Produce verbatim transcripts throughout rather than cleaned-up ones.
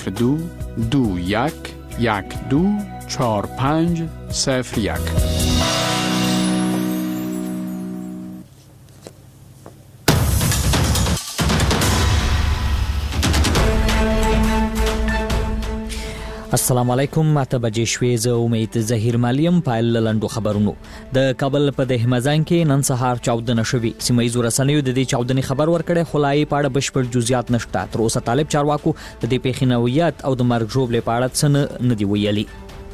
صفر دو دو یک یک دو چهار پنج صفر یک. السلام علیکم. ماته بجې شوې زه امید ظهیر مالیم. پایل لنډو خبرونو. د کابل په دهمزان کې نن سهار چاودنه شوې. سیمه ییزو رسنیو د دې چاودنې خبر ورکړی، خو لا یې په اړه بشپړ جزئیات نشته. تر اوسه طالب چارواکو د دې پیښې نوعیت او د مرګ ژوبلې په اړه څه نه دي ویلي.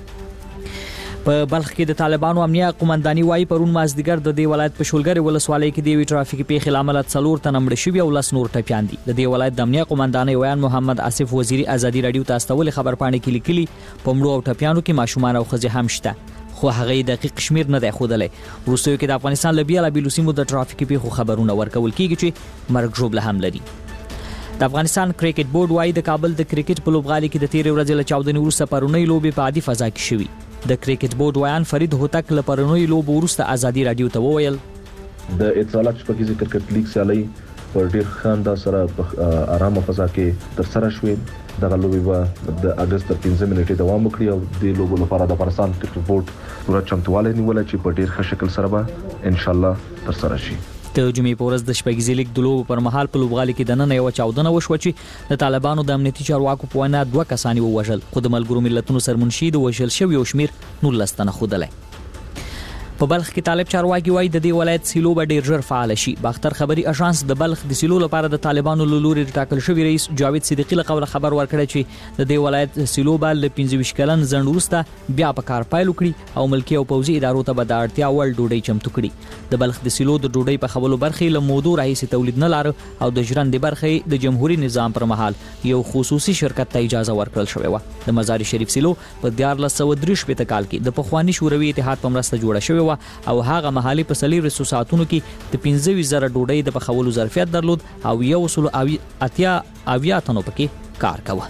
په بلخ کې د طالبانو امنیه قومنداني وايي پرون مازدیګر د دې ولایت په شولګر ولسوالۍ کې د یوې ټرافیکي پیښې لامل څلور تنه مړه شوي او لس نور ټپیان دي. د دې ولایت د امنیه قومنداني ویان محمد آصف وزیری ازادي رادیو ته استولې خبر پاڼې کې لیکلي په مړو او ټپیانو کې ماشومان او ښځې هم شته، خو هغه دقیق شمیر نه دی ښودلی. وروستیو کې د افغانستان له بیلابیلو سیمو د ټرافیکي پیښو خبرونه ورکول کیږي چې مرګ ژوبله هم لري. د افغانستان کرکټ بورډ وايي د کابل د کرکټ په لوبغالي کې د تیرې ورځې له چاودنې وروسته پرونۍ لوبې په عادي فضا کې شوي. د کرکټ بورډ ویان فرید هوتک له پرونۍ لوبو وروسته ازادي رادیو ته وویل د اتصالات شبکیزې کرکټ لیګ سیالۍ په ډیر ښه انداز سره په آرامه فضا کې ترسره شوې. دغه لوبې به د اگست تر پنځه منټې دوام وکړي او د لوبو لپاره د افغانستان کرکټ بورډ پوره چمتووالی نیولی چې په ډیر ښه شکل سره به ان شاء الله ترسره شي. د جمعې په ورځ د شپږیزې لیګ د لوبو پر مهال په لوبغالي کې دننه یو چاودنه وشوه چې د طالبانو د امنیتي چارواکو په وینا دوه کسان ووژل، خو د ملګرو ملتونو سرمنشي د وژل شویو شمیر نولس تنه ښودلی. په بلخ کې طالب چارواکي وايي د دې ولایت سیلو به ډیر ژر فعال شي. باختر خبري اژانس د بلخ د سیلو لپاره د طالبانو له لوري ټاکل شوی رئیس جاوید صدیقی له قوله خبر ورکړی چې د دې ولایت سیلو به له پنځه ویشت کلن ځنډ وروسته بیا په کار پیل وکړي او ملکي او پوځي ادارو ته به د اړتیا وړ ډوډۍ چمتو کړي. د بلخ د سیلو د ډوډۍ په خولو برخې له مودو راهیسې تولید نه لاره او د ژرندې برخې د جمهوریت نظام پر مهال یو خصوصي شرکت ته اجازه ورکړل شوې وه. د مزار شریف سیلو په دیارلس سوه درې شپېته کال کې د پخواني شوروي اتحاد په مرسته جوړه شوې وه او هغه محلي په څلور ساعتونو کې د پنځه ویشت زره ډوډۍ د پخولو ظرفیت درلود او یو سل اتیا اویا تنو پکې کار کاوه.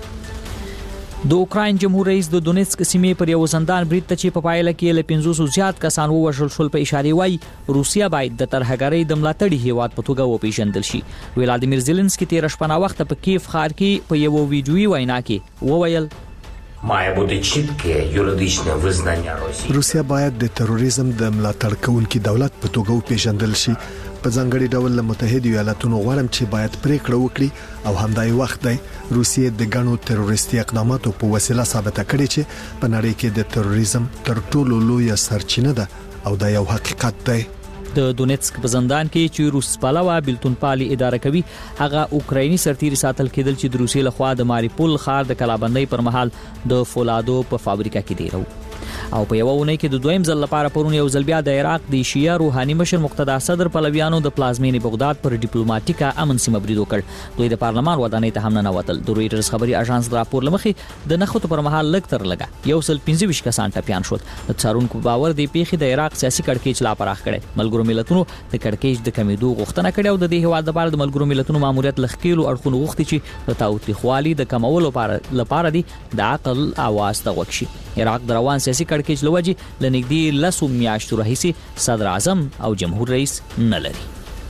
د اوکراین جمهور رئیس د دونیتسک سیمې پر یو زندان برید ته چې په پایله کې له پنځوس زیات کسان ووژل شول په اشاره وايي روسیا باید د ترهګرۍ د ملاتړي هیواد په توګه وپیژندل شي. ولادیمیر زيلنسکي تیر شپه وخت په کیف ښار کې په یو ویډیويي وینا کې وویل має бути чітке юридичне визнання Росії. روسیا باید د تروریزم د ملاتړ کوونکي دولت په توګه وپیژندل شي. په ځانګړي ډول له متحده ایالاتونو غواړم چې باید پریکړه وکړي او همدای وخت دی روسیې د ګڼو تروریستي اقداماتو په وسیله ثابته کړې چې په نړۍ کې د تروریزم تر ټولو لویه سرچینه ده او دا یو حقیقت دی. د دونیتسک په زندان کې چې روس پالوا بلتون پالي اداره کوي هغه اوکرایني سرتیري ساتل کېدل چې د روسیې لخوا د ماریپول ښار د کلابندۍ پر مهال د فولادو په فابریکه کې دی رو او په یو ونه کې د دویم ځل لپاره پرون یو ځل بیا د عراق د شیعه روحاني مشر مقتدا صدر پلویانو د پلازمینې بغداد پر ډیپلوماټیکا امن سیمه برید وکړ. دوی د پارلمان ودانۍ ته هم نه وتل. د رويټرز خبري اژانس د راپور لمخې د نخښو پر مهال لږ تر لږه یو سل پنځه ویشت کسان ټپیان شول. د څارونکو باور دی پیښې د عراق سیاسي کړکېچ لا پراخ کړي. ملګرو ملتونو د کړکېچ د کمیدو غوښتنه کړې او د دې هواد لپاره د ملګرو ملتونو ماموریت لخکېلو اړخونو غوښتي چې د تاوتریخوالي د کمولو لپاره دي د عقل اواز ته غوږ شي. عراق د روان سیاسي کړکېچ لوجې لنګدي لسو میاشتو راهیسې صدر اعظم او جمهور رئیس نه لري.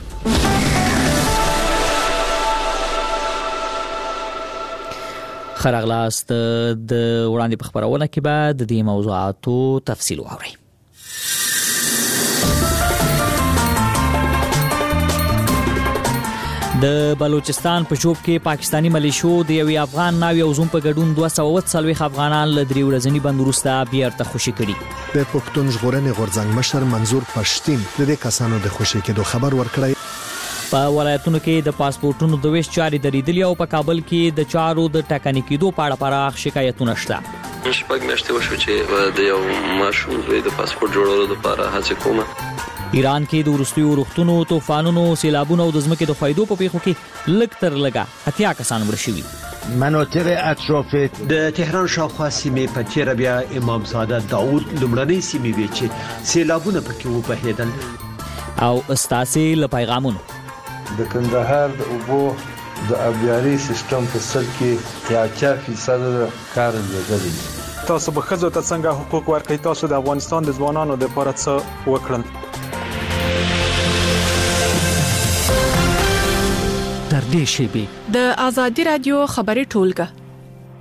خراغلاست د وړاندې په خبرونه کې به د دې موضوعاتو تفصیل واورئ. د بلوچستان په شوب کې پاکستانی ملیشو د یو افغان ناوی او زوم په ګډون دوه سوه څلوېښت افغانان له درې ورځني بند وروسته بیرته خوشي کړي. د پښتون ژغورنې غورځنګ مشر منظور پښتين د دې کسانو د خوشي کېدو خبر ورکړی. په ولایتونو کې د پاسپورتونو د ویش چاري درېدلې او په کابل کې د چارو د ټاکنې کېدو په اړه پراخ شکایتونه شته. شپږ میاشتې وشو چې د یو ماشوم زوی د پاسپورت جوړولو لپاره هڅه کومه. ایران کې د وروستیو وروختونو طوفانونو سیلابونو او د ځمکې د ښویدو په پیښو کې لږ تر لږه اتیا کسان مړه شوي. مناطق اطراف د تهران شاوخوا سیمې په تیره بیا امام زاده داود لومړنۍ سیمې وې چې سیلابونه پکې وبهېدل. او ستاسې له پیغامونو د کندهار د اوبو د ابياري سیستم په سر کې اتیا فیصد کار لګیدل. تاسو به ښځو ته څنګه حقوق ورکړئ؟ تاسو د افغانستان د ځوانانو لپاره څه وکړل؟ تر دې شیبې د آزادي رادیو خبري ټولګه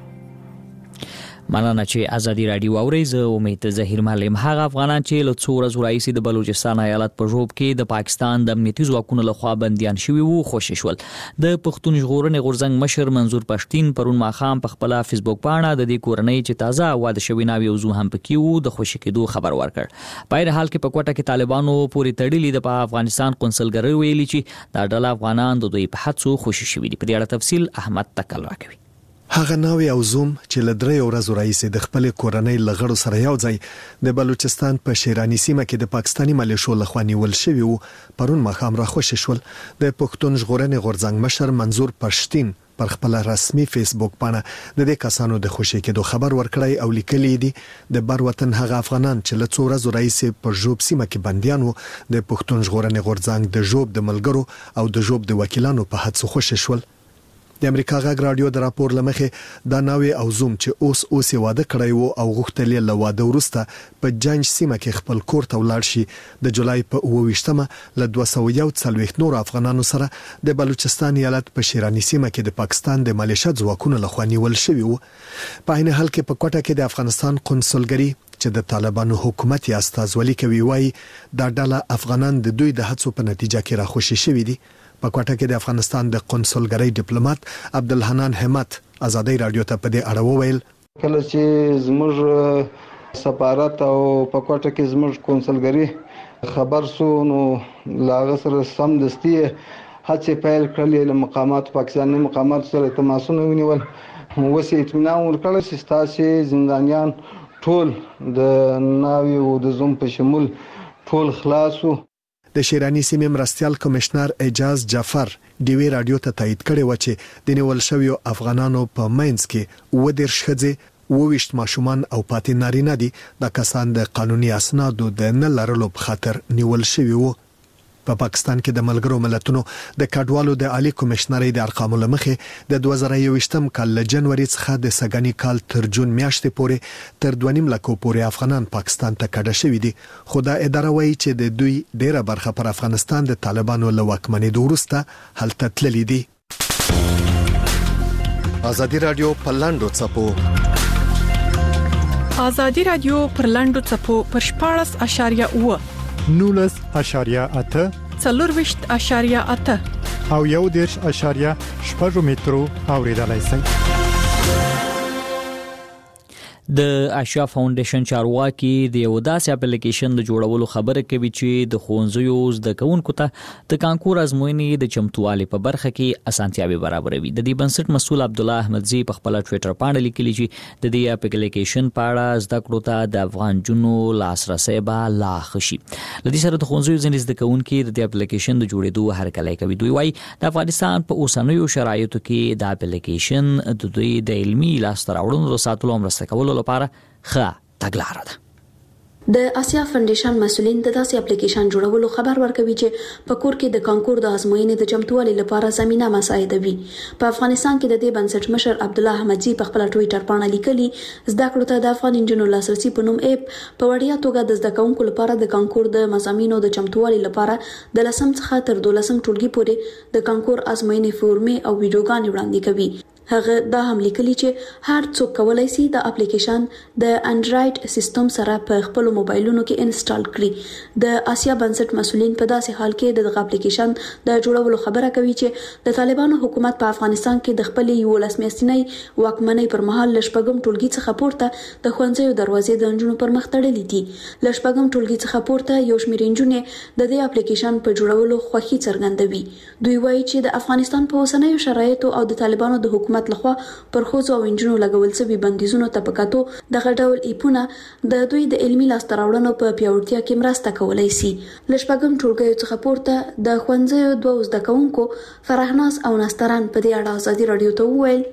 مننه چې ازادي رادیو اوري. زه امید زهیر معلم. هغه افغانان چې له څو ورځې راهیسې د بلوچستان ایالت په ژوب کې د پاکستان د امنیتي ځواکونو لخوا بنديان شوي وو خوشی شول. د پښتون ژغورنې غورځنګ مشر منظور پښتين پرون ماښام په خپل فیسبوک باندې د دې کورنۍ چې تازه واده شوی ناوی وزو هم پکې وو د خوشی کېدو خبر ورکړ. په هر حال کې په کوټه کې طالبانو پوری تړلې د افغانستان قونسلګری ویلي چې دا ډله افغانان د دوی په حڅو خوشی شوي دي. په دې اړه تفصیل احمد تکل راکوي. هغه ناوی او زوم چې له درې ورځې راهیسې د خپل کورنۍ لغړو سره یو ځای د بلوچستان په شیرانی سیمه کې د پاکستاني ملیشو لخوا نیول شوی وو پرون ماښام راخوشي شول. د پښتون ژغورنې غورځنګ مشر منظور پښتين پر خپل رسمي فیسبوک باندې د دې کسانو د خوشی کېدو خبر ورکړی او لیکلی دی د بر وطن هغه افغانان چې له څو ورځې راهیسې په ژوب سیمه کې بنديان وو د پښتون ژغورنې غورځنګ د ژوب د ملګرو او د ژوب د وکیلانو په هڅو خوشی شول. د امریکا غږ رادیو د راپور لمخې دا ناوی او زوم چې اوس اوس واده کړی وو او غوښتل له واده وروسته په جنج سیمه کې خپل کور ته ولاړ شي د جولای په اوه ویشتمه له دوه سوه یو څلوېښت نور افغانانو سره د بلوچستان ایالت په شیرانی سیمه کې د پاکستان د ملیشیا ځواکونو لخوا نیول شوی وو. په عین حال کې په کوټه کې د افغانستان قونسلګری چې د طالبانو حکومت یا استازولي کوي وایي دا ډله افغانان د دوی د هڅو په نتیجه کې راخوشي شوي دي. په کوټه کې د افغانستان د قونسلګری ډیپلوماټ عبدالحنان همت ازادي رادیو ته په دې اړه وویل کله چې زموږ سفارت او په کوټه کې زموږ قونسلګری خبر سو نو لاغه سره سم دستي هڅه پیل کړلې له مقامات پاکستاني مقامات سره تماسونه ونیول وسه اطمینان ورکړل چې تاسو زندانیان ټول د ناوی او د زوم په شمول ټول خلاصو. د شیرانی سیمې مرستيال کمشنر اعجاز جعفر ډیوی رادیو ته تایید کړی و چې د نیول شویو افغانانو په مینس کې و دېرش ښځې وویشت ماشومان او پاتې نارینه دي. د کسان د قانوني اسنادو د نه لرلو په خاطر نیول شوی وو. په پاکستان کې د ملګرو ملتونو د کډوالو د عالی کمشنرۍ د ارقامو لمخې د دوه زره یوویشتم کال له جنوري څخه د سګنی کال تر جون میاشتې پورې تر دوه نیم لکو پورې افغانان پاکستان ته کډه شوي دي. خو دا اداره وایي چې د دوی ډیره برخه پر افغانستان د طالبانو له واکمنۍ وروسته هلته تللي دي. ازادي رادیو په لاندو څپو ازادي رادیو پر لاندو څپو پر شپاړس اشاریه اوه نولس اشاریه اته څلورویشت اشاریه اته او یو دیرش اشاریه شپږ مترو اوریدلای شئ. د آشیا فاونډیشن چارواکي د یو داسې اپلیکیشن د جوړولو خبره کوي چې د ښوونځیو زده کوونکو ته د کانکور ازموینې د چمتووالي په برخه کې اسانتیاوې برابروي. د دې بنسټ مسؤل عبد الله احمدزي په خپل ټوئیټر باندې لیکلي چې د دې اپلیکیشن په اړه زده کړو ته د افغان جنو لاسرسي به لا خشي. لدې سره د ښوونځیو ځینې زده کوونکي د دې اپلیکیشن د جوړېدو هرکلی کوي. دوی وايي د افغانستان په اوسنیو شرایطو کې د اپلیکیشن د دوی د علمي لاسته راوړنو د ساتلو مرسته کولو لپاره ښه تګلاره ده. د آسیا فاونډیشن مسؤلین د داسې اپلیکیشن جوړولو خبر ورکوي چې په کور کې د کانکور د ازموینې د چمتووالي لپاره زمينه مساعدوي. په افغانستان کې د دې بنسټ مشر عبد الله احمدزي په خپل ټوئیټر باندې لیکلي زده کړو ته د افغان انجنونو لاسرسي په نوم اپ په وړیا توګه د زده کوونکو لپاره د کانکور د مضامینو د چمتووالي لپاره د لسم څخه تر دولسم ټولګي پورې د کانکور ازموینې فورمې او ویډیوګانې وړاندې کوي. هغه دا هم لیکلي چې هر څوک کولای شي د اپلیکیشن د انډرایډ سیستم سره په خپل موبایلونو کې انسټال کړي. د آسیا بنسټ مسؤلین په داسې حال کې دغه اپلیکیشن د جوړولو خبره کوي چې د طالبانو حکومت په افغانستان کې د خپل یو لاس میاشتنۍ واکمنۍ پر مهال لشپږم ټولګي څخه پورته د ښوونځیو دروازې د انجونو پر مخ تړلې دي. لشپږم ټولګي څخه پورته یو شمېر انجونې د دې اپلیکیشن په جوړولو خوښي څرګندوي. دوی وایي چې د افغانستان په اوسنیو شرایطو او د طالبانو د حکومت لخوا پر خوځو او انجنونو لګول شوی بندیزونو ته پکاتو دغه ډول ایپونه د دوی د علمي لاسته راوړنو په پیاوړتیا کې مرسته کولای شي. لشپږم ټولګي څخه پورته د ښوونځیو دوه زده کوونکو فرحناز او نستران په دې اړه ازادي رادیو ته وویل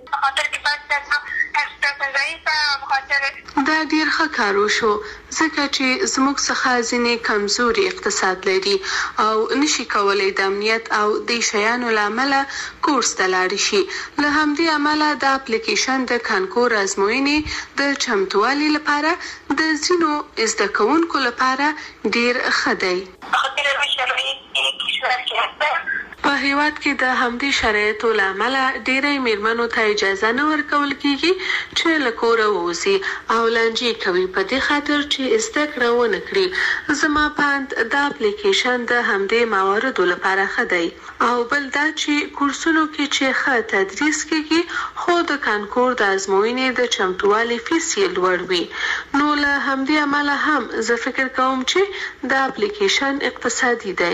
دا ډیر ښه کار وشو ځکه چې زموږ څخه ځینې کمزوري اقتصاد لري او نشي کولای د امنیت او د شیانو له امله کورس ته لاړ شي. له همدې امله د اپلیکیشن د کانکور ازموینې د چمتووالي لپاره د ځینو زده کوونکو لپاره ډیر ښه دی. په په هیواد کې د همدې شرایطو له امله ډېری میرمنو ته اجازه نه ورکول کیږي چې له کوره ووځي او لانجې کوي په دې خاطر چې زده کړه ونه کړي. زما پاند دا اپلیکیشن د همدې مواردو لپاره ښه دی او بل دا چې کورسونو کې چې ښه تدریس کیږي خو د کانکور د ازموینې د چمتووالي فیس یې لوړ وي. نو له همدې امله هم زه فکر کوم چې دا اپلیکیشن اقتصادي دی.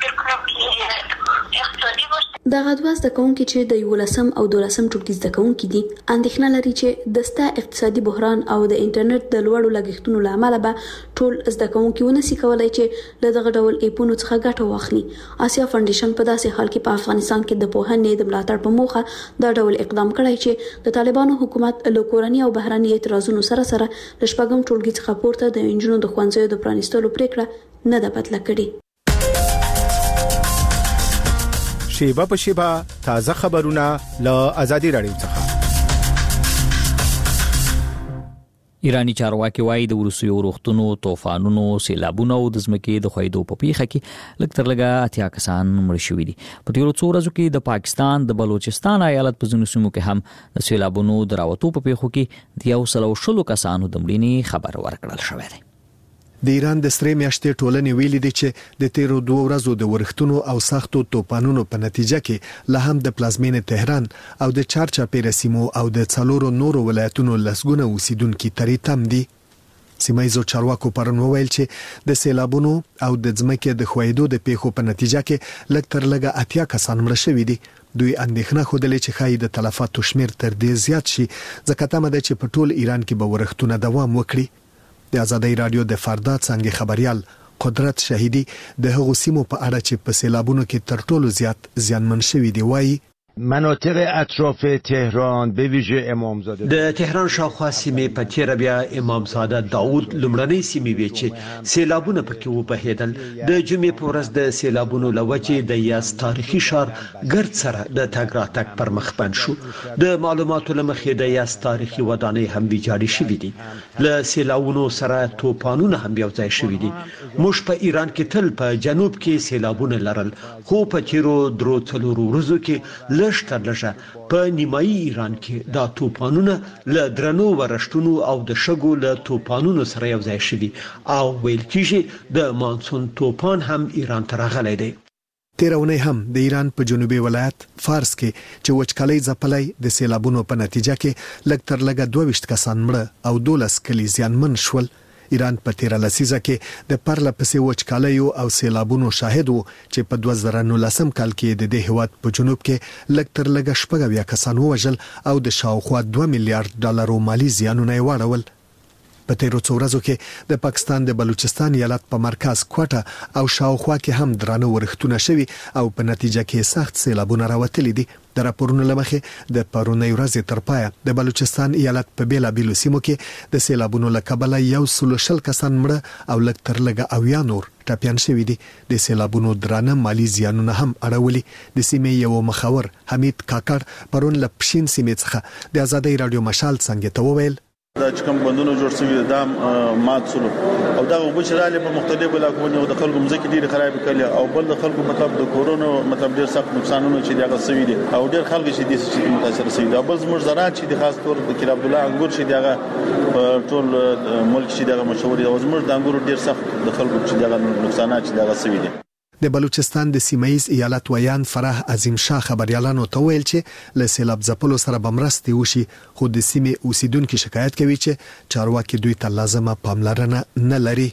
دغه دوه زده کوونکي چې د یولسم او دولسم ټولګي زده کوونکي دي اندېښنه لري چې د ستا اقتصادي بحران او د انټرنیټ د لوړو لګښتونو له امله به ټول زده کوونکي ونسي کولای چې له دغه ډول ایپونو څخه ګټه واخلي. آسیا فاونډیشن په داسې حال کې په افغانستان کې د پوهنې د ملاتړ په موخه دا ډول اقدام کړی چې د طالبانو حکومت له کورنۍ او بهرني اعتراضونو سره سره د شپږم ټولګي څخه پورته د انجونو د ښوونځیو د پرانیستلو پریکړه نه ده بدله کړې. شیبه په شیبه تازه خبرونه له ازادي رادیو څخه. ایرانی چارواکي وایي د وروستیو وروختونو طوفانونو سیلابونو او د ځمکې د خویدو په پیښه کې لږ تر لږه اتیا کسان مړ شوي دي. په تیرو څو ورځو کې د پاکستان د بلوچستان ایالت په ځینو سیمو کې هم د سیلابونو د راوتو په پیښو کې د یو سل او شلو کسانو د مړینې خبر ورکړل شوی دی. د ایران د سرې میاشتې ټولنې ویلي دي چې د تیرو دوه ورځو د ورښتونو او سختو توپانونو په نتیجه کې له هم د پلازمینې تهران او د چارچاپیره سیمو او د څلورو نورو ولایتونو لسګونه اوسیدونکو ترې تم دي. سیمایزو چارواکو پرون وویل چې د سیلابونو او د ځمکې د خویدو د پیښو په نتیجه کې لږ تر لږه اتیا کسان مړه شوي دي. دوی اندېښنه خوده چې خای د تلفاتو شمیر تر دې زیات شي ځکه تمه ده چې په ټول ایران کې به ورښتونه دوام وکړي. د آزادۍ رادیو د فردا څنګه خبريال قدرت شهیدی د هغو سیمو په اړه چې په سیلابونو کې تر ټولو زیات زیانمن شوي دي وایي مناطق اطراف تهران به ویژه امامزاده د تهران شاوخوا سیمې په تیر بیا امامزاده داوود لمړنۍ سیمې وی چې سیلابونه پکې وبهیدل. د جمعې په ورځ د سیلابونو لوجې د یاس تاریخي شهر ګرد سره د تګ راتګ پر مخ بند شو. د معلوماتو لمخې د یاس تاریخي ودانۍ هم ویجاړې شوې دي. له سیلابونو سره توپانونه هم یو ځای شوې دي. موږ په ایران کې تل په جنوب کې سیلابونه لرل خو په تیرو درو څلورو ورځو کې لږ لږه په نیمایي ایران کې دا توپانونه له درنو ورشتونو او د شګو له توپانونو سره یو ځای شوي او ویل کېږي د مانسون توپان هم ایران ته راغلی دی. تیرونه هم د ایران په جنوبي ولایت فارس کې چې وچکالۍ ځپلای د سیلابونو په نتیجه کې لږ تر لږه دوه ویشت کسان مړه او دولس کلی زیانمن شول. ایران په تیر لسیزه کې د پرله پسې وچکالیو او سیلابونو شاهد وو چې په دوه زره نولسم کال کې د دې هیواد په جنوب کې لږ تر لږه شپږ اویا کسان ووژل او د شاوخوا دوه میلیارډ ډالرو مالی زیانونه یې واړول. په تیرو څو ورځو کې د پاکستان د بلوچستان ایالت په مرکز کوټه او شاوخوا کې هم درانه ورښتونه شوي او په نتیجه کې سخت سیلابونه راوتلي دي. د راپورونو لمخې د پرونی ورځې تر پایه د بلوچستان ایالت په بیلابیلو سیمو کې د سیلابونو له کبله یو سل شل کسان مړه او لږ تر لږه اویا نور ټپیان شوي دي. د سیلابونو درانه مالی زیانونه هم اړولي. د سیمې یو مخور حمید کاکړ پرون له پښین سیمې څخه د آزادۍ رادیو مشال څنګه ته وویل دا چې کوم بندونه جوړ شوي دام مات سلو او دا وبشراله په مختلفو علاقو د خلکو مزکه ډیره خراب کړي او بل د خلکو مطلب د کورونا مطلب ډیر سخت نقصانونه چې دغه سوي دي او ډیر خلک چې د سې متاثر شوي دي. بل زموږ زراعت چې د خاص تور د کیر عبد الله انګور چې دغه ټول ملک چې دغه مشهور دي او زموږ د انګور ډیر سخت د خلکو چې دغه نقصانات چې دغه سوي دي. د بلوچستان د سیمایز ایالت ویان فرح عظیم شاه خبريالانو ته ویل چې له سیلاب ځپلو سره بمرستي وشي خو د سیمې اوسیدونکو شکایت کوي چې چارواکي دوی ته لازمه پاملرنه نه لري.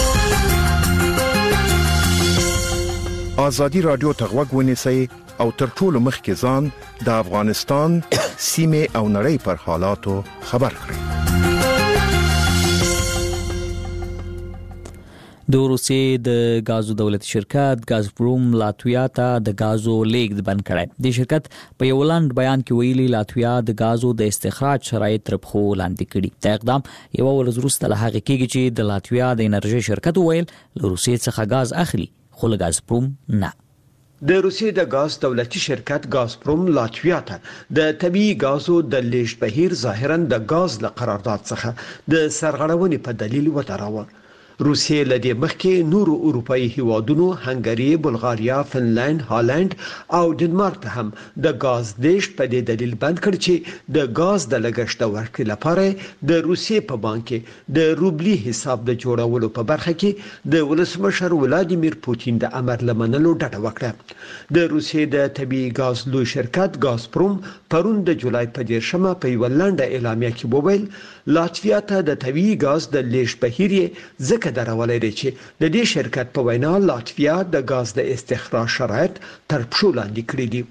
آزادی رادیو ته غوږ ونیسئ او تر ټولو مخکې ځان د افغانستان سیمې او نړۍ پر حالاتو خبر کړئ. د روسیې د غازو دولتي شرکت غازپروم لاتویا ته د غازو لیږد بند کړی. د شرکت په یو لاند بیان کې ویلي لاتویا د غازو د استخراج شرایط تر پخو لاندې کړي. دا اقدام یو ورځ وروسته له هغې کېږي چې د لاتویا د انرژي شرکت ویل له روسیې څخه غاز اخلي خو له غازپروم نه. د روسیې د غاز دولتي شرکت غازپروم لاتویا ته د طبيعي غازو د لیږد بهیر ظاهرا د غاز له قرارداد څخه د سرغړونې په دلیل ودراوه. روسیې لدې مخکې نورو اروپאי هیوادونو هنګری، بلغاریا، فنلند، هالند او ډنمارک ته هم د غاز دیش په دې دلیل بند کړ چې د غاز د لګښت ورکړې لپاره د روسیې په بانک کې د روبلی حساب د جوړولو په برخه کې د ولسمشر ولادیمیر پوتین د امر لمنلو ډډه وکړه. د روسیې د طبيعي غاز لوی شرکت غازپروم پرون د جولای په دیرشمه په یو لنډه اعلامیه کې وویل لاتویا ته د طبيعي غاز د لیږد بهیر یې ځکه درولای دی چې د دې شرکت په وینا لاتویا د غاز د استخراج شرایط تر پښو لاندې کړی دي.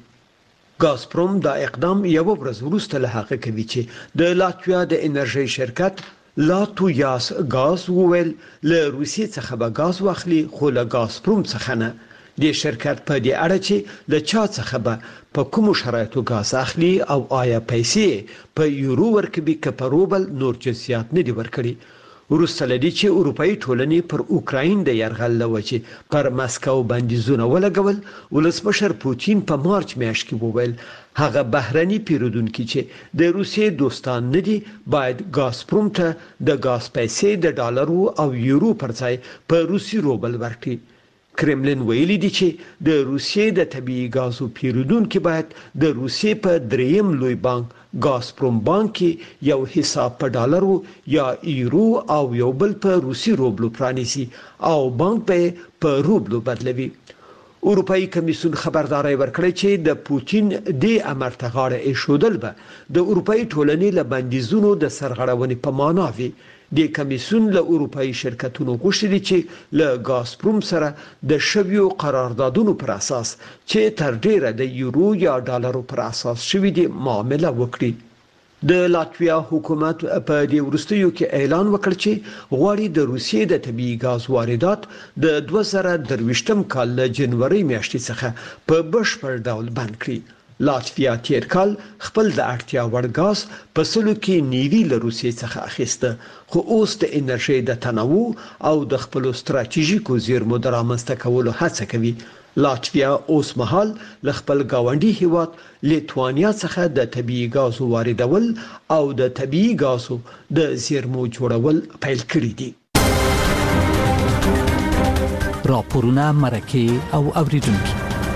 غازپروم دا اقدام یو ورځ وروسته له هغه کوي چې د لاتویا د انرژي شرکت لاتویاس غاز وویل له روسیې څخه به غاز واخلي خو له غازپروم څخه نه. د شرکت په دې اړه چې له چا څخه به په کوم شرایطو غاز اخلي او آیا پیسې په یورو ورکوي که په روبل نور جنسیات نه دی ورکړي. وروسته لدی چې اروپאי ټولنې پر اوکراین د یرغل لوجې پر مسکو بندیزونه ولګول، ولسمشر پوتین په مارچ میاشت کې وویل هغه بهرني پیرودونکي چې د روسیې دوستان نه دي باید غازپروم ته د غاز پیسې د ډالرو او یورو پر ځای په روسي روبل ورکړي. کرملین ویلي دی چې د روسیې د طبيعي غازو پیرودونکي باید د روسیې په دریم لوی بانک غازپروم بانک کې یو حساب په ډالرو یا یورو او یو بل په روسي روبلو پرانیسي او بانک به په روبلو بدلوي. اروپאי کمیسیون خبرداري ورکړی چې د پوتین د امر ته غاړه ایښودل به د اروپאי ټولنې له بندیزونو د سرغړونې په معنا وي. د کمیسیون له اروپאי شرکتونو غوښتي چې له غازپروم سره د شویو قراردادونو پر اساس چې تر ډیره د یورو یا ډالرو پر اساس شوی دي معامله وکړي. د لاتویا حکومت په دې وروستیو کې اعلان وکړ چې غواړي د روسیې د طبيعي غاز واردات د دوه زره درویشتم کال له جنوري میاشتې څخه په بشپړ ډول بند کړي. لاتویا تیر کال خپل د اړتیا وړ غاز په سلو کې نیوي له روسیې څخه اخیسته خو اوس د انرژي د تنوع او د خپل ستراتیژیکو زیرمو د رامنځته کولو هڅه کوي. لاتویا اوس مهال له خپل گاونډي هیواد لیتوانیا څخه د طبيعي غازو واردول او د طبيعي غازو د زیرمو جوړول پیل کړی دي. راپورونه مرکه او اوریدونکو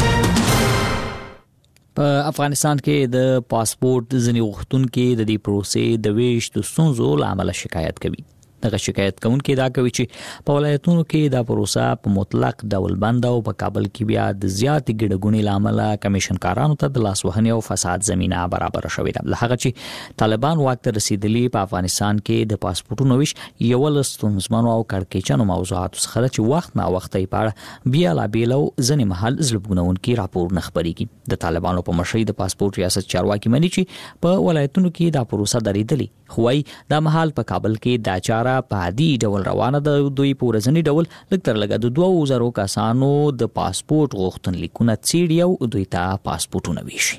په افغانستان کې د پاسپورت ځنی غوښتونکو د دې پروسې د ویش د ستونزو لامل شکایت کوي. دغه شکایت کوونکي دا کوي چې په ولایتونو کې دا پروسه په مطلق ډول بند او په کابل کې بیا د زیات ګډګونې لامل کمیشنکارانو ته د لاسوهنې او فساد زمينه برابر شوې ده. لهغه چې طالبان واک ته رسیدلی په افغانستان کې د پاسپورتونو ویش یو لستونزمنو او کړکېچنو موضوعات څخه چې وخت نه وخت یې پاره بیا لا بیلو ځنې محل زلبګونونکي راپور نه خبريږي. د طالبانو په مشرۍ د پاسپورت ریاست چارواکي مني چې په ولایتونو کې دا پروسه درېدلی خوای دا محل په کابل کې دا چاره په عادي ډول روانه ده. دوی په ورځنی ډول لکتر لګا د دوه زرو کسانو د پاسپورت غوښتنلیکونه څیړي او دوی ته پاسپورتونه ویشي.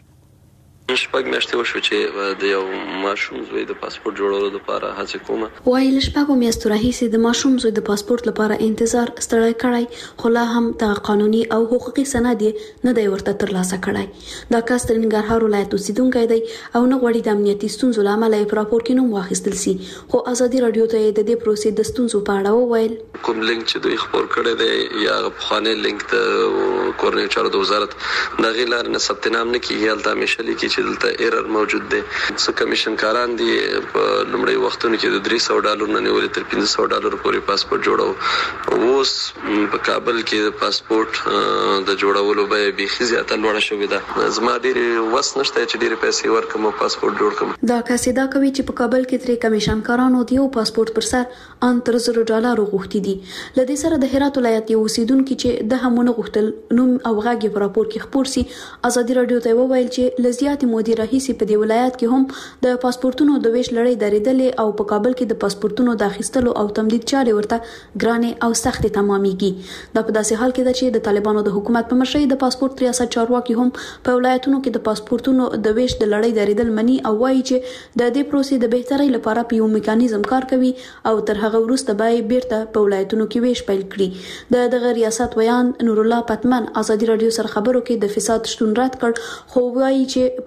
شپږ میاشتې وشو چې د یو ماشوم زوی د پاسپورت جوړولو لپاره هڅه کوم. وایي له شپږو میاشتو راهیسې د ماشوم زوی د پاسپورت لپاره انتظار ستړی کړی خو لا هم د قانوني او حقوقي سند نه دی ورته ترلاسه کړی. دا کس د ننګرهار ولایت اوسیدونکی دی او نه غواړي د امنیتي ستونزو له امله په راپور کې نوم واخیستل سي. خو ازادي رادیو ته د دې پروسې د ستونزو په اړه وویل کوم لینک چې دوی خبر کړی دی یا پخوانی لینک د کورنۍ چارو د وزارت د غیلار نه ثبت نام نه کیږي هلته همیشه لیکي چې دلته ایرر موجود دی. څه کمیشنکاران دي په لومړی وختونو کې د درې سوه ډالر نه نیولې تر پنځه سوه ډالر پورې پاسپورت جوړاو. اوس په کابل کې د پاسپورت د جوړولو بیه بیخي زیاته لوړه شوې ده. زما ډېرې وس نشته چې ډېرې پیسې ورکړم او پاسپورت جوړ کړم. دا کس دا کوي چې په کابل کې ترې کمیشنکارانو د یو پاسپورت پر سر ان تر زرو ډالر غوښتي دي. ل دې سره د هرات ولایت یو اوسیدونکو چې د همونه غوښتل نوم او غږی په راپور کې خبر سي. ازادي رادیو ته وویل چې لزیات مدیر رئیس په دې ولایت کې هم د پاسپورتونو د ویش لړۍ درېدلې او په کابل کې د پاسپورتونو د اخیستلو او تمدید چارې ورته ګرانې او سختې تمامېږي. دا په داسې حال کې ده چې د طالبانو د حکومت په مشرۍ د پاسپورت ریاست چارواکي هم په ولایتونو کې د پاسپورتونو د ویش د لړۍ درېدل مني او وایي چې د دې پروسې د بهترۍ لپاره په یو میکانیزم کار کوي او تر هغه وروسته به بیرته په ولایتونو کې ویش پیل کړي. د دغه ریاست ویان نور الله پتمن ازادي رادیو سره خبرو کې د فساد شتون رد کړ خو وایي چې په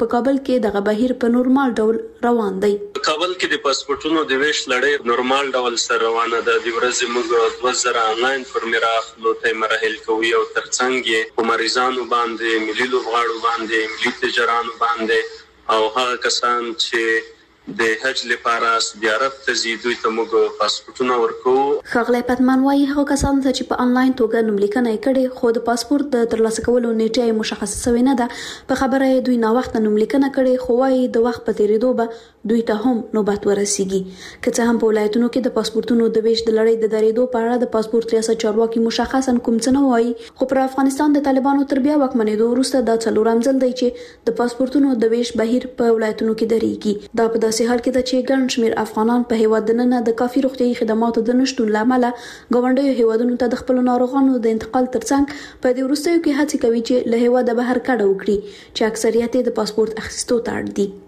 په کابل کې دغه بهیر په نورمال ډول روان دی. کابل کې د پاسپورتونو د ویش لړۍ نورمال ډول سره روانه ده. د ورځې موږ دوه زره انلاین فرمې راخلو ته مراحل کوي او ترڅنګ یې په مریضانو باندې، ملي لوبغاړو باندې، ملي تجارانو باندې او هغه کسان چې د حج لپاره زیارت ته ځي دوی ته موږ پاسپورتونه ورکو. ښاغلی پتمن وايي هغه کسان ته چې په انلاین توګه نوملیکنه یې کړې خو د پاسپورت د ترلاسه کولو نیټه یې مشخصه شوې نه ده، په خبره یې دوی ناوخته نوملیکنه کړې خو وايي د وخت په تیریدو به دوی ته هم نوبت ورسیږي. که څه هم په ولایتونو کې د پاسپورتونو د ویش د لړۍ د درېدو په اړه د پاسپورت ریاست چارواکي مشخصا کوم څه نه وایي، خو پر افغانستان د طالبانو تر بیا واکمنېدو وروسته دا څلورم ځل دی چې د پاسپورتونو د ویش بهیر په ولایتونو کې درېږي. دا په داسې حال کې ده چې ګڼ شمېر افغانان په هیواد دننه د کافي روغتیايي خدماتو د نشټون له امله ګاونډیو هیوادونو ته د خپلو ناروغانو د انتقال ترڅنګ په دې وروستیو کې هڅې کوي چې له هیواده بهر کډه وکړي چې اکثریت یې د پاسپورت اخیستو ته اړ دي.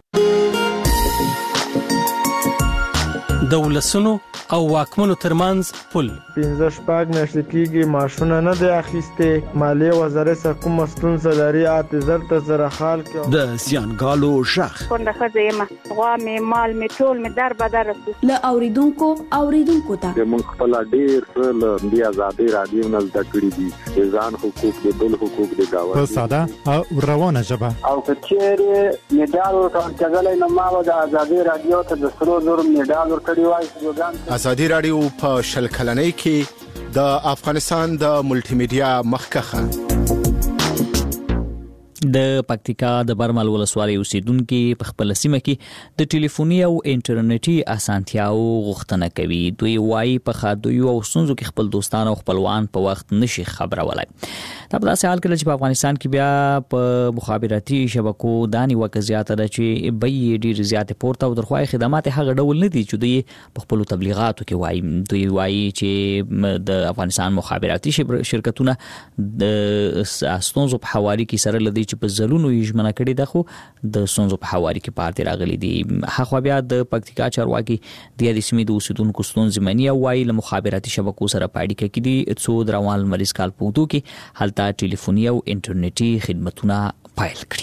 د ولسونو او واکمنو ترمنځ پل پنځه شپږ میاشتې کېږي معاشونه نه دی اخیستې. مالیې وزارت څخه کومه ستونزه لري اته زر ته سره حال کې د زیانګالو شخ کونډه ښځه یم، غوا مې مال مې ټول مې در بدر له اوریدونکو اوریدونکو ته موږ خپل ډېر څه له دې آزادۍ راډیو نه زده کړي دي، د ځان حقوق د بل حقوق د گاونډي په ساده او روانه ژبه. او که چیرې میډال ورکول کېدلی نو ما به د آزادۍ راډیو ته د سرو زرو میډال ورکړی وای. ازادي راډیو په شل کلنۍ کې د افغانستان د ملټي میډیا مخکخه. د پکتیکا د برمل ولسوالۍ اوسیدونکو په خپل سیمه کې د ټلیفوني او انټرنیټي اسانتیاو غوښتنه کوي. دوی وايي په خادویو او سنځو کې خپل دوستان او خپلوان په وخت نشي خبرولای. دا په داسې حال کې چې په افغانستان کې بیا په مخابراتي شبکو دانی وکزيات ده چې به ډیر زیات پورته او درخوای خدمات هغه ډول نه دي چې دوی په خپل تبلیغاتو کې وايي. دوی وايي چې د افغانستان مخابراتي شرکتونه د استونزو په حواله کې سره لدی چې په زلونو یې ژمنه کړې ده خو د سنځو په حواله کې پاتې راغلي دي. هغه بیا د پکتیکا چارواکي د دې سیمې د اوسیدونکو ستونزې مني او وايي له مخابراتي شبکو سره په اړیکه کې دي څو د روان مریض کال په وختو کې هلته ټلیفوني او انټرنیټي خدماتونه پایل کړي.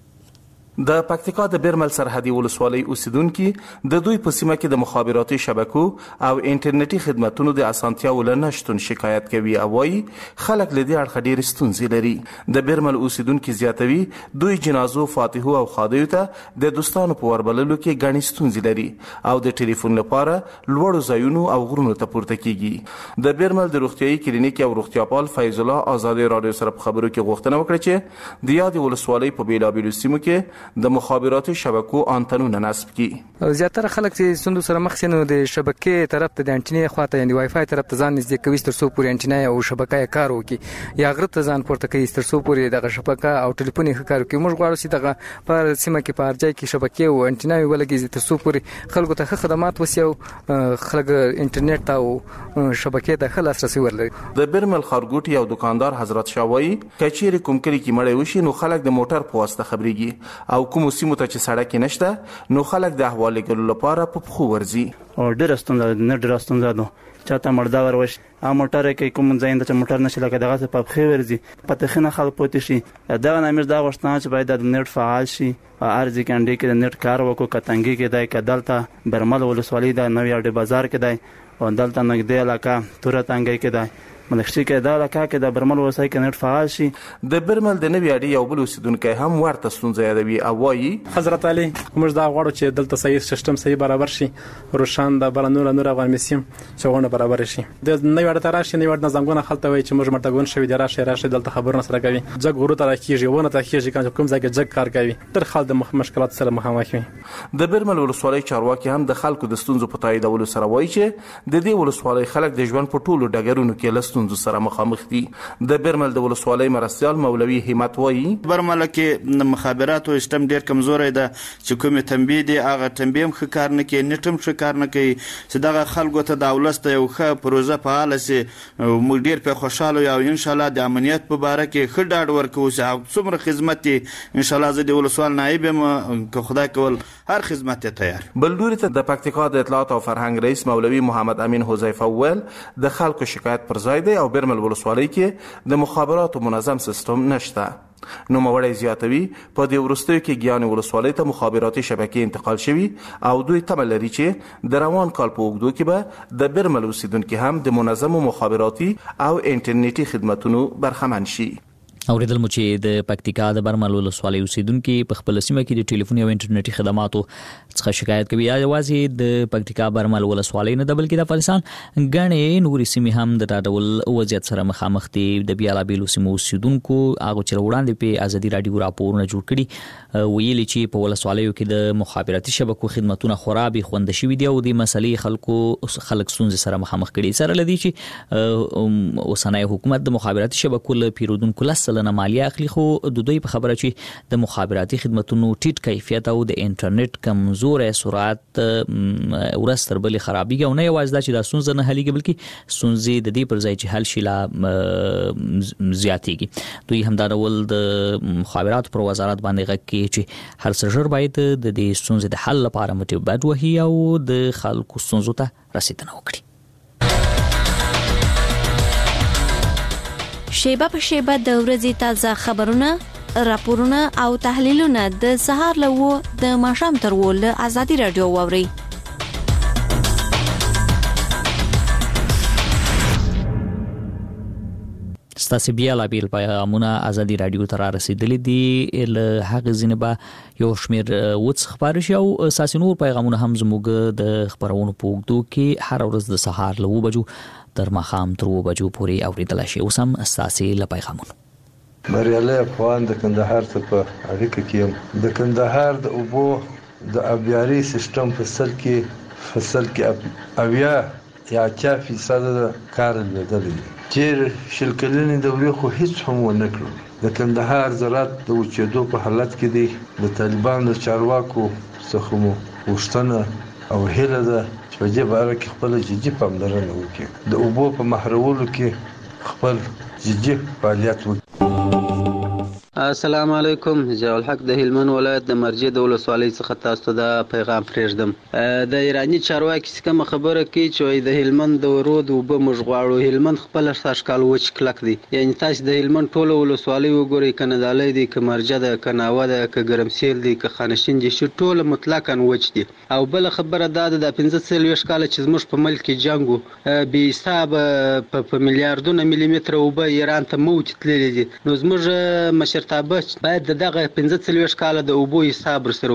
د پکتیکا د بیرمل سرحدي ولسوالۍ اوسیدونکو د دوی په سیمه کې د مخابراتي شبکو او انټرنیټي خدماتونو د اسانتیاو لنشتون شکایت کوي او وايي خلک له دې اړخ ډېر ستونزې لري. د بیرمل اوسیدونکو زیاتوي دوی جنازو فاتحو او خادیو ته د دوستانو په وربللو کې غني ستونزې لري او د ټلیفون لپاره لوړو ځایونو او غرونو ته پورته کیږي. د بیرمل د روغتيایي کلینیک او روغتیاپال فیض الله آزادي رادیو سره په خبرو کې غوښتنه وکړه چې د یاد ولسوالۍ په بیلابیلو سیمو کې د مخابراتي شبکو انټنونه نصب کی. زیاتره خلک چې سندو سره مخ سينو د شبکې طرف ته د انټینې خواته یعنی وای فای طرف ته ځان نږدې کوي تر څو پورې انټینې او شبکې کار وکړي یا غره ته ځان پورته کوي تر څو پورې دغه شبکې او ټلیفوني کار کوي. موږ غواړو چې دغه پر سیمه کې په ارځای کې شبکې او انټینې ولګي تر څو پورې خلکو ته خدمات وسیو خلک انټرنیټ او شبکې ته خلاص ورلري. د بیرمل خارګوټي او دکاندار حضرت شاوی کچېری کوم کلی کې مړی وشي نو خلک د موټر په واسطه خبريږي او کوم سیمو ته چې سړک نشته نو خلک د احوال لګولو لپاره په پخو ورزي. او ډېر ستونزه نه ډېر ستونزه ده چاته مردا وروش ا موټر کې کوم ځای ته موټر نشي لکه دغه په پخې ورزي پته خنه خلک پوتې شي. دا نامیر دا غوښتنه چې باید د نت فعال شي ارزي کاندې کې د نت کار وکړو کتنګي کې دای کدلته برمل ولسوالۍ د نوې اډې بازار کې دی او دلته نګدې علاقہ تورت انګي کې دی ملخشي کې دا لکه کې د برمل ولسوالۍ کې نت فعال شي. د برمل د نوې اډې یو بل اوسیدونکو هم ورته ستونزه یادوي او وايي حضرت علي موږ دا غواړو چې دلته صحیح سیستم صحیح برابر شي روشان د بل نور نور افغان مسیم څنګه برابر شي. د نوې اډې تراشي نوې اډې نظامونه خلته وي چې موږ مرتګون شوی دی راشه راشه دلته خبرونه سره کوي جګ ورو تر کېږي ونه تر کېږي کوم ځای کې جګ کار کوي تر خل د مشکلات سره مخامخ وي. د برمل ولسوالۍ چارواکي هم د خلکو د ستونزو په تاییدولو سره وایي چې د دې ولسوالۍ خلک د ژوند په ټولو ډګرونو کې له ستونزو سره مخامخ دي. د برمل د ولسوالۍ مرستيال مولوي همت وایي برمل کې مخابراتو سیستم ډیر کمزوري ده چې کومه تنبیه دي هغه تنبیه هم کار نه کوي نټم ښه کار نه کوي چې دغه خلکو ته د اولست یو ښه پروژه فعال سي موږ ډیر په خوشاله یو ان شاء الله د امنیت په اړه کې ښه ډاډ ورکوو چې څومره خدمت ان شاء الله زه د ولسوال نائب م که خدای کول هر خدمت ته تیار. بل لوري ته د پکتیکا د اطلاعات او فرهنګ رئیس مولوي محمد امین حذیفه ول د خلکو شکایت پر ځای ولسوالۍ دی او برمل ولسوالۍ کې د مخابراتو منظم سیستم نشته. نوموړی زیاتوي په دې وروستیو کې ګیانې ولسوالۍ ته مخابراتي شبکې انتقال شوي او دوی تمه لري چې د روان کال په اوږدو کې به د برمل اوسیدونکي هم د منظمو مخابراتي او انټرنیټي خدمتونو برخمن شي. اوریدل مو چې د پکتیکا د برمل ولسوالۍ اوسیدونکو په خپل سیمه کې د ټلیفوني او انټرنیټي خدماتو څخه شکایت کوي. یا یوازې د پکتیکا برمل ولسوالۍ نه بلکې د افغانستان غنې نوري سیمې هم د ډاډول وضعیت سره مخامخ دي. د بیلابیلو سیمو اوسیدونکو هغه چې وړاندې په ازادي رادیو راپورونه جوړ کړي ویلي چې په ولسوالیو کې د مخابراتي شبکو خدماتونه خرابې خوند شوي دي او د مسلې خلکو خلک ستونزې سره مخامخ کړي. سره لدی چې اوسنۍ حکومت د مخابراتي شبکو له پیرودونکو لس سلنه مالیه اخلي، خو د دوی په خبره چې د مخابراتي خدماتونو ټیټ کیفیت او د انټرنیټ کمزور سرعت ورځ تر بلې خرابېږي او نه یوازې دا چې دا ستونزه نه حلېږي بلکې ستونزې د دې پر ځای چې حل شي لا زیاتېږي. دوی همدا ډول د مخابراتو پر وزارت باندې غږ کوي چې هر څه ژر باید د دې ستونزې د حل لپاره مټبد وهي او د خلکو ستونزو ته رسیدنه وکړي. شیبه په شیبه د ورځې تازه خبرونه، راپورونه او تحلیلونه د سهار له و د ماښام تر و له ازادي رادیو واوري. ستاسو بیا لا بیل پیغامونه ازادي رادیو ته را رسیدلي دي. له هغه ځینې به یو شمېر وڅ خبر شي او اساسي نور پیغامونه هم زموږ د خبرونو په اوږدو کې هر ورځ د سهار له و بجو تر ماښام تر و بجو پورې اوریدل شي. اوس هم اساسي له پیغامونه. بریالي افغان د کندهار څخه په اړیکه کې د کندهار د اوبو د ابياري سیستم په سر کې فصل کې اویا یا اتیا فیصد کار لیدل چې شل کلنې دورې خو هیڅ هم ونه کړو. د کندهار زراعت د وچېدو په حالت کې دی. د طالبان د چارواکو څخه مو غوښتنه او هیله ده چې په دې باره کې خپل جدي پاملرنه وکړي، د اوبو په محرولو کې خپل جدي فعالیت وکړي. السلام علیکم. ضیاء الحق د هلمند ولایت د مرجې د ولسوالۍ څخه تاسو ته د پیغام پرېږدم. د ایرانی چارواکي څخه کوم خبره کوي چې د هلمند د ورود اوبه موږ غواړو. هلمند خپل ساشکال وچ کلک دی، یعنی تاسو د هلمند ټوله ولسوالۍ وګورئ، کنه دالۍ دی، که مرجه ده، که ناوه ده، که ګرمسیل دی، که خانشین دي، چې ټوله مطلقاً وچ دي. او بل خبره دا ده د پنځه څلوېښت کاله چې زموږ په ملک کې جنګ و بې حسابه په میلیارډونه ملي متره اوبه ایران ته موت تللې دي. نو زموږ مشر باید دغه پنځه څلوېښت کاله د اوبو حساب ورسره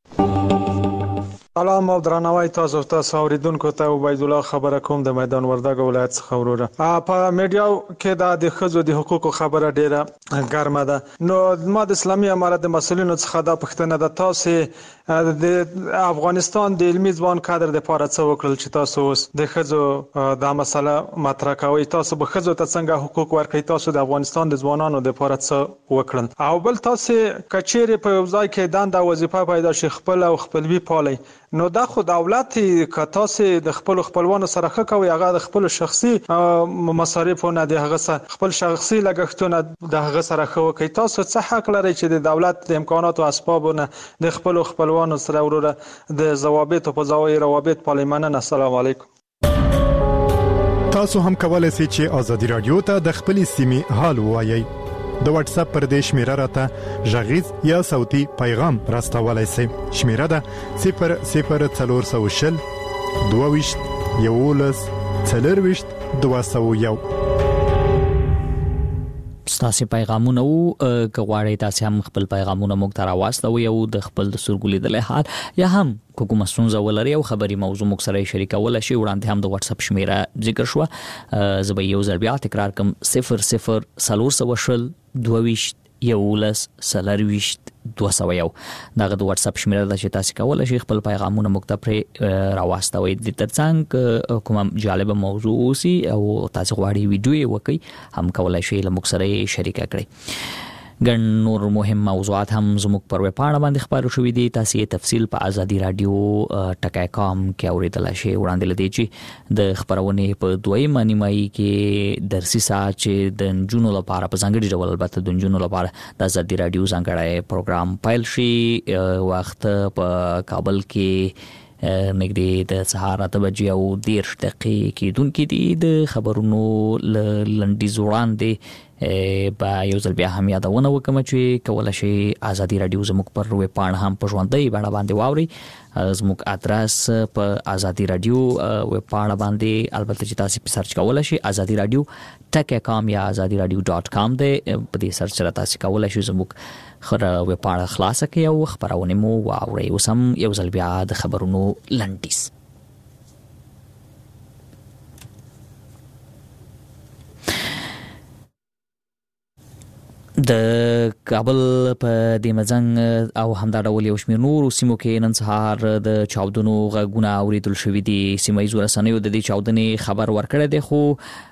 وکړي. سلام او درناوی تاسو ته اوریدونکو ته عبید الله خبره کوم د میدان وردګ ولایت څخه وروره. په میډیاو کې دا د ښځو د حقوقو خبره ډیره ګرمه ده. نو ما د اسلامي امارت د مسؤلینو څخه دا پوښتنه ده، تاسو د افغانستان د علمي ځوان کادر د لپاره څه وکړل چې تاسو اوس د ښځو دا مسله مطرح کوي؟ تاسو به ښځو ته څنګه حقوق ورکړئ؟ تاسو د افغانستان د ځوانانو د لپاره څه وکړل؟ او بل تاسو کچېره په ځای کې دنده وظیفه پیدا شي خپل او خپلوي پالي، نو دا خو دولت که تاسو د خپل خپلوانو سره ښه کوي، هغه د خپل شخصي مصارفونه د هغه خپل شخصي لګښتونه د هغه سره ښه کوي. تاسو څه حق لرئ چې د دولت د امکانات او اسبابونه د خپل خپلوانو سره وروره د ضوابط او فضاوي روابط پارلمانه؟ السلام علیکم. تاسو هم کولای شئ چې ازادي رادیو ته د خپل سیمې حال وایي. د واتس اپ پر دې شمیره راته ژغیز یا صوتي پیغام راستولای شئ. شمیره ده صفر صفر څلور سوه شل دوه ویشت یولس څلور ویشت دوه سوه یو. ستاسو پیغامونه او غواړئ تاسو هم خپل پیغامونه موږ ته راوستوئ او د خپل د سرګولې د حال یا هم کومه ستونزه ولري او خبري موضوع موږ سره شریکول شي. وړاندې هم د واتس اپ شمیره ذکر شو، زه به یو ځل بیا تکرار کوم: صفر صفر څلور سوه شل دوه ویشت یولس څلور ویشت دوه سوه یو. دغه د واتس اپ شمیره ده چې تاسو کولای شئ خپل پیغامونه موږ ته پرې راوستوئ. د ترڅنګ کوم جالبه موضوع اوسي او تاسو غواړئ ویډیو وکړئ هم کولای شئ له موږ سره شریک کړئ. ګڼ نور مهم موضوعات هم زموږ پر ویب پاڼه باندې خبرو شوې دي، تاسو یې تفصیل په ازادي رادیو ټکای کام کې اوریدل شئ. وړاندې لدی چې د خبرونې په دویمه نیمایي کې درسي ساعت چې د نجونو لپاره په ځانګړي ډول البته د نجونو لپاره د ازادي رادیو ځانګړی پروګرام پیل شي. وخت په کابل کې نږدې د سهار اته بجې او دېرش دقیقې کېدونکې دي. د خبرونو لنډیز وړاندې په یو ځل بیا هم یادونه وکړم چې کولی شي ازادي راډیو زموږ پر ویبپاڼه هم په ژوندۍ بڼه باندې واورئ. زموږ ادرس په ازادي راډیو ویبپاڼه باندې البته چې تاسو په سرچ کولی شي ازادي راډیو ټک کام یا ازادي راډیو ډاټ کام دی. په دې سرچ سره تاسو کولی شئ زموږ خبره ویبپاڼه خلاصه کړئ او خبرونه مو واورئ. اوس هم یو ځل بیا د خبرونو لنډیز. د کابل په د مزنګ او همدا ډول یو شمېر نور سیمو کې نن سهار د چاودنو غږونه اوریدل شوي دي. سیمه ییزو رسنیو د دې چاودنې خبر ورکړی دی خو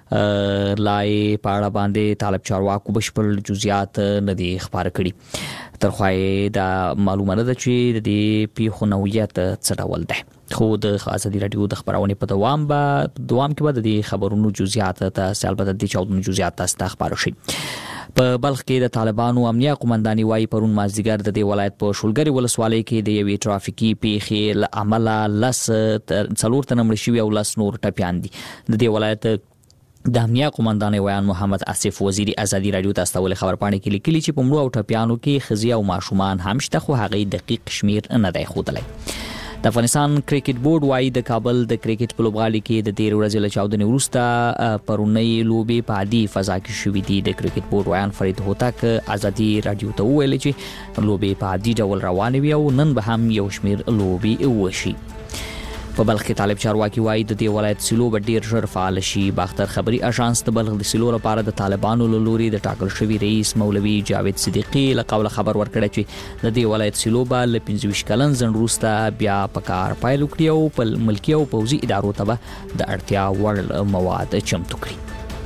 لای په اړه باندې طالب چارواکو بشپړ جزئیات نه دي خبره کړي. ترخوا دا معلومه ده چې د دې پیښو نوعیت څه ډول دی. خو د ازادي راډیو د خبرونې په دوام به دوام کې به د دې خبرونو جزئیات تاسو البته د چاودنو جزئیات تاسو ته خبرو شي. په بلخ کې د طالبانو امنیه قومنداني وايي پرون مازدیګر د دې ولایت په شولګری ولسوالۍ کې د یوې ټرافیکي پیښې له امله لس څلور تنه مړه شوي او لس نور ټپیان دي. د دې ولایت د امنیه قومندان ویان محمد آصف وزیری ازادي راډیو ته استول خبرپاڼه کې لیکلي چې په مړو او ټپیانو کې ښځې او ماشومان هم شته خو هغه دقیق شمیر نه دی ښودلی. د افغانستان کرکټ بورډ وايي د کابل د کرکټ په لوبغالي کې د تیر ورځې له چاودنې وروسته پرونی لوبې په عادي فضا کې شوې دي. د کرکټ بورډ ویان فرید هوتک ازادي راډیو ته وویل چې لوبې په عادي ډول روانې وي او نن به هم یو شمیر لوبې وشي. په بلخ کې طالب چارواکي وايي د دې ولایت سیلو به ډیر ژر فعال شي. باختر خبري اژانس د بلخ د سیلو لپاره د طالبانو له لوري د ټاکل شوي رئیس مولوي جاوید صدیقي له قوله خبر ورکړی چې د دې ولایت سیلو به له پنځه ویشت کلن ځنډ وروسته بیا په کار پیل وکړي او په ملکي او پوځي ادارو ته به د اړتیا وړ مواد چمتو کړي.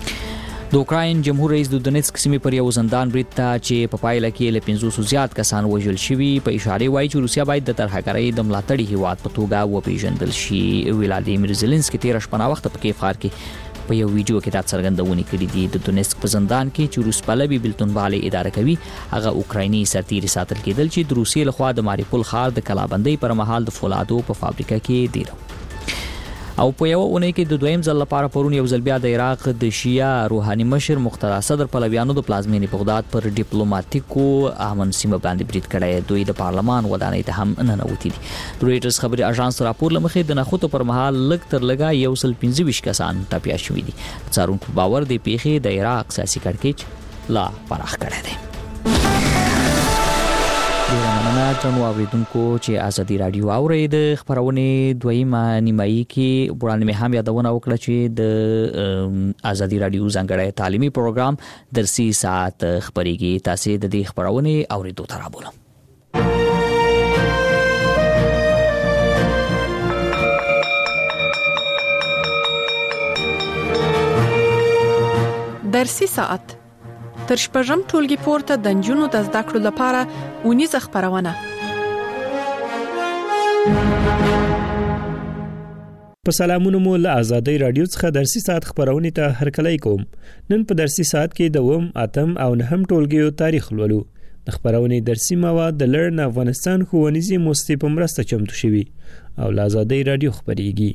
د اوکراین جمهور رئیس د دونیتسک سیمې پر یو زندان برید ته چې په پایله کې له پنځوسو زیات کسان وژل شوي په اشاره وایي چې روسیا باید د ترهګرۍ د ملاتړي هیواد په توګه وپیژندل شي. ولادیمیر زيلنسکي تیر شپه نا وخت په کیف ښار کې په یو ویډیو کې دا څرګندونه کړې دي. د دونیتسک په زندان کې چې روس پلوي بلتونوالي اداره کوي هغه اوکرایني سرتیري ساتل کېدل چې د روسیې لخوا د ماریپول ښار د کلابندۍ پر مهال د فولادو په فابریکه کې دیره او په یو اونۍ کې د دویم ځل لپاره پرون یو ځل بیا د عراق د شیعه روحاني مشر مقتدا صدر پلویانو د پلازمینې بغداد پر ډیپلوماټیکو امن سیمه باندې برید کړی. دوی د پارلمان ودانۍ ته هم ننوتي دي. د رویټرز خبري اژانس راپور لمخې د نخودو پر مهال لږ تر لږه یو سل پنځه ویشت کسان ټپیا شوي دي. څارونکو باور دی پیښې د عراق سیاسي کړکېچ لا پراخ کړی دی. ډیره مننه ترنو اوریدونکو چې ازادي راډیو اورئ. د خبرونې دویمه نیمایي کې وړاندې مې هم یادونه وکړه چې د ازادي راډیو ځانګړی تعلیمي پروګرام درسي ساعت خبرېږي. تاسو د دې خبرونې اوریدو ته رابولم. درسي ساعت تر شپږم ټولګي پورته د نجونو د زده کړو لپاره اونیزه خبرونه. په سلامونو مو له ازادي راډیو څخه درسي ساعت خبرونه ته هرکلی کوم. نن په درسي ساعت کې د وم اتم او نهم ټولګیو تاریخ لولو. د خبرونه درسي مواد د لرن افغانستان ښوونیزي موسسې په مرسته چمتو شوي او له ازادي راډیو خبريږي.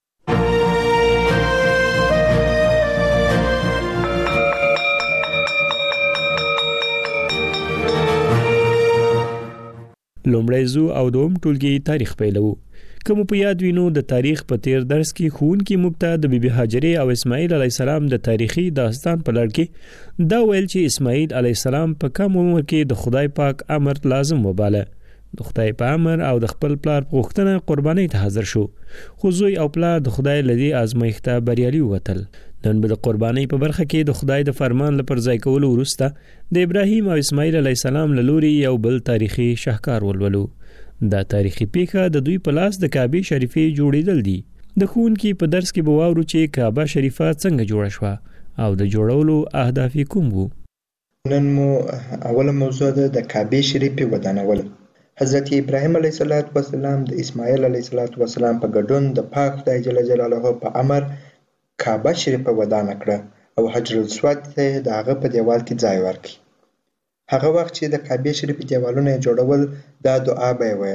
لومړی زو او دوم ټولګي تاریخ پیلو. کوم په یاد وینو د تاریخ په تیر درس کې ښوونکي موږ ته د بیبي هاجرې او اسماعیل علی السلام د تاریخي داستان په لړ کې دا ویل چې اسماعیل علی السلام په کم عمر کې د خدای پاک امر لازم وباله. د خدای په امر او د خپل پلار په غوښتنه قرباني ته حاضر شو. خو زوی او پلار د خدای لدی آزمایښت بریالي وتل. نن به د قرباني په برخه کې د خدای د فرمان لپاره ځای کولو وروسته د ابراهیم او اسماعیل علی السلام له لوري یو بل تاریخي شاهکار ولولو. دا تاریخي پیښه د دوی په لاس د کعبه شریفه جوړیدل دي. د ښوونکي په درس کې به واورو چې کعبه شریفه څنګه جوړه شوه او د جوړولو اهداف کوم وو. نن مو اوله موضوع ده د کعبه شریفه ودانول. حضرت ابراهیم علیه السلام د اسماعیل علیه السلام په ګډون د پاک خدای جل جلاله په امر کعبه شریفه ودانه کړه او حجر الاسود ته د هغه په دیوال کې ځای ورکړ. هغه وخت چې د کعبه شریفه دیوالونه جوړول دا دعا به ویله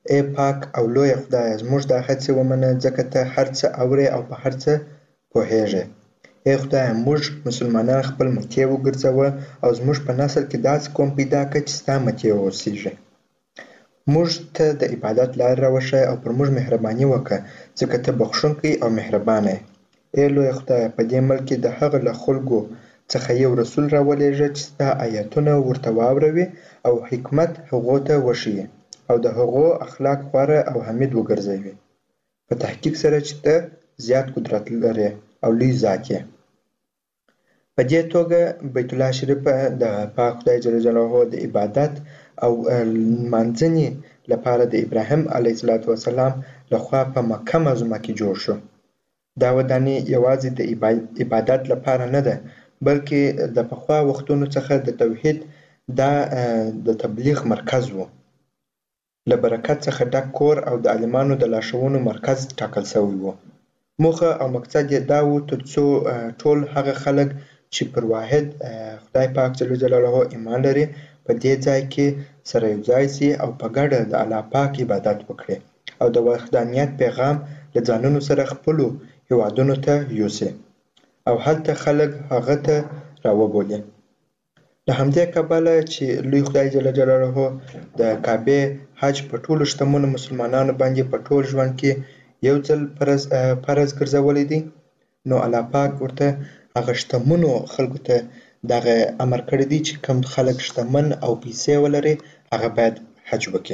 ای پاک او لوی خدای زموږ دا هڅې ومنه ځکه ته هر څه اورې او په هر څه پوهېږې. ای خدای موږ مسلمانان خپل مکې وګرځوه او زموږ په نسل کې داسې قوم پیدا کړه چې ستا مکې واوسېږي. موږ ته د عبادت لار راوښیه او پر موږ مهرباني وکړه ځکه ته بخښونکی او مهربانه یې. ای لوی خدای په دې ملک کې د هغه له خلکو څخه یو رسول راولېږه چې ستا آیتونه ورته واوروي او حکمت هغو ته وښیي او د هغو اخلاق غوره او حمید وګرځوي. په تحقیق سره چې ته زیات قدرت لرې او لوی ذات یې. په دې توګه بیت الله شریف د پاک خدای جل جلاله د عبادت او لمانځنې لپاره د ابراهیم علیه السلام لخوا په مکه معظمه کې جوړ شو. دا ودانۍ یوازې د عبادت لپاره نه ده بلکې د پخوا وختونو څخه د توحید دا د تبلیغ مرکز و. له برکت څخه ډک کور او د عالمانو د لارښوونو مرکز ټاکل شوی و. موخه او مقصد یې دا و تر څو ټول هغه خلک چې پر واحد خدای پاک جل جلاله ایمان لري په دې ځای کې سره یو ځای سي او په ګډه د الله پاک عبادت وکړي او د وحدانیت پیغام له ځانونو سره خپلو هیوادونو ته یوسي او هلته خلک هغه ته راوبولي. له همدې کبله چې لوی خدای جل جلاله د کعبې حج په ټولو شتمنو مسلمانانو باندې په ټول ژوند کې یو ځل فرض فرض ګرځولی دی، نو الله پاک ورته هغه شتمنو خلکو ته دغه امر کړی دی چې کوم خلک شتمن او پیسې ولري هغه باید حج وکړي.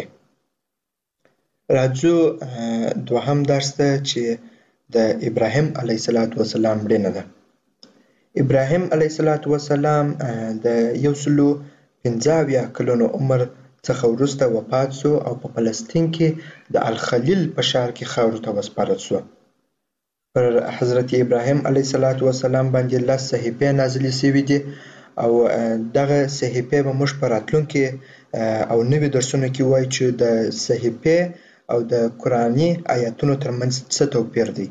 راځو دوهم درس ته چې د ابراهیم علیه السلام مړینه ده. ابراهیم علیه السلام د یو سلو پنځه اویا کلونو عمر څخه وروسته وفات شو او په فلسطین کې د الخلیل په ښار کې خاورو ته وسپارل شو. پر حضرت ابراهیم علیه السلام باندې لس صحیفې نازلې شوي دي او دغه صحیفې به موږ په راتلونکي او نوي درسونو کې وایو چې د صحیفې او د قرآني آیاتونو ترمنځ څه توپیر دی.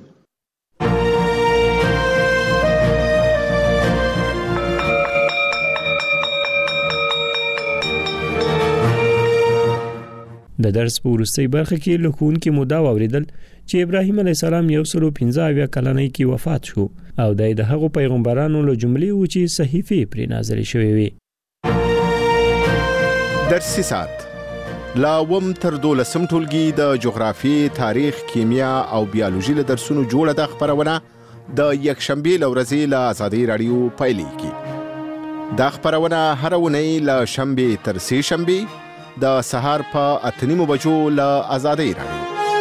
د درس په وروستۍ برخه کې له ښوونکي مو دا واورېدل چې ابراهیم علیه السلام یو سلو پنځه اویا کلنۍ کې وفات شو او دی د هغو پیغمبرانو له جملې و چې صحیفې پرې نازلې شوې وې. درسي ساعت لا اووم تر دولسم ټولګي د جغرافیې، تاریخ، کیمیا او بیالوژي له درسونو جوړه ده خپرونه د یکشنبې له ورځې له ازادۍ راډیو پیلېږي. دا خپرونه هره اونۍ له شنبې تر سې شنبې د سهار په اته نیمو بجو له ازادۍ راډیو.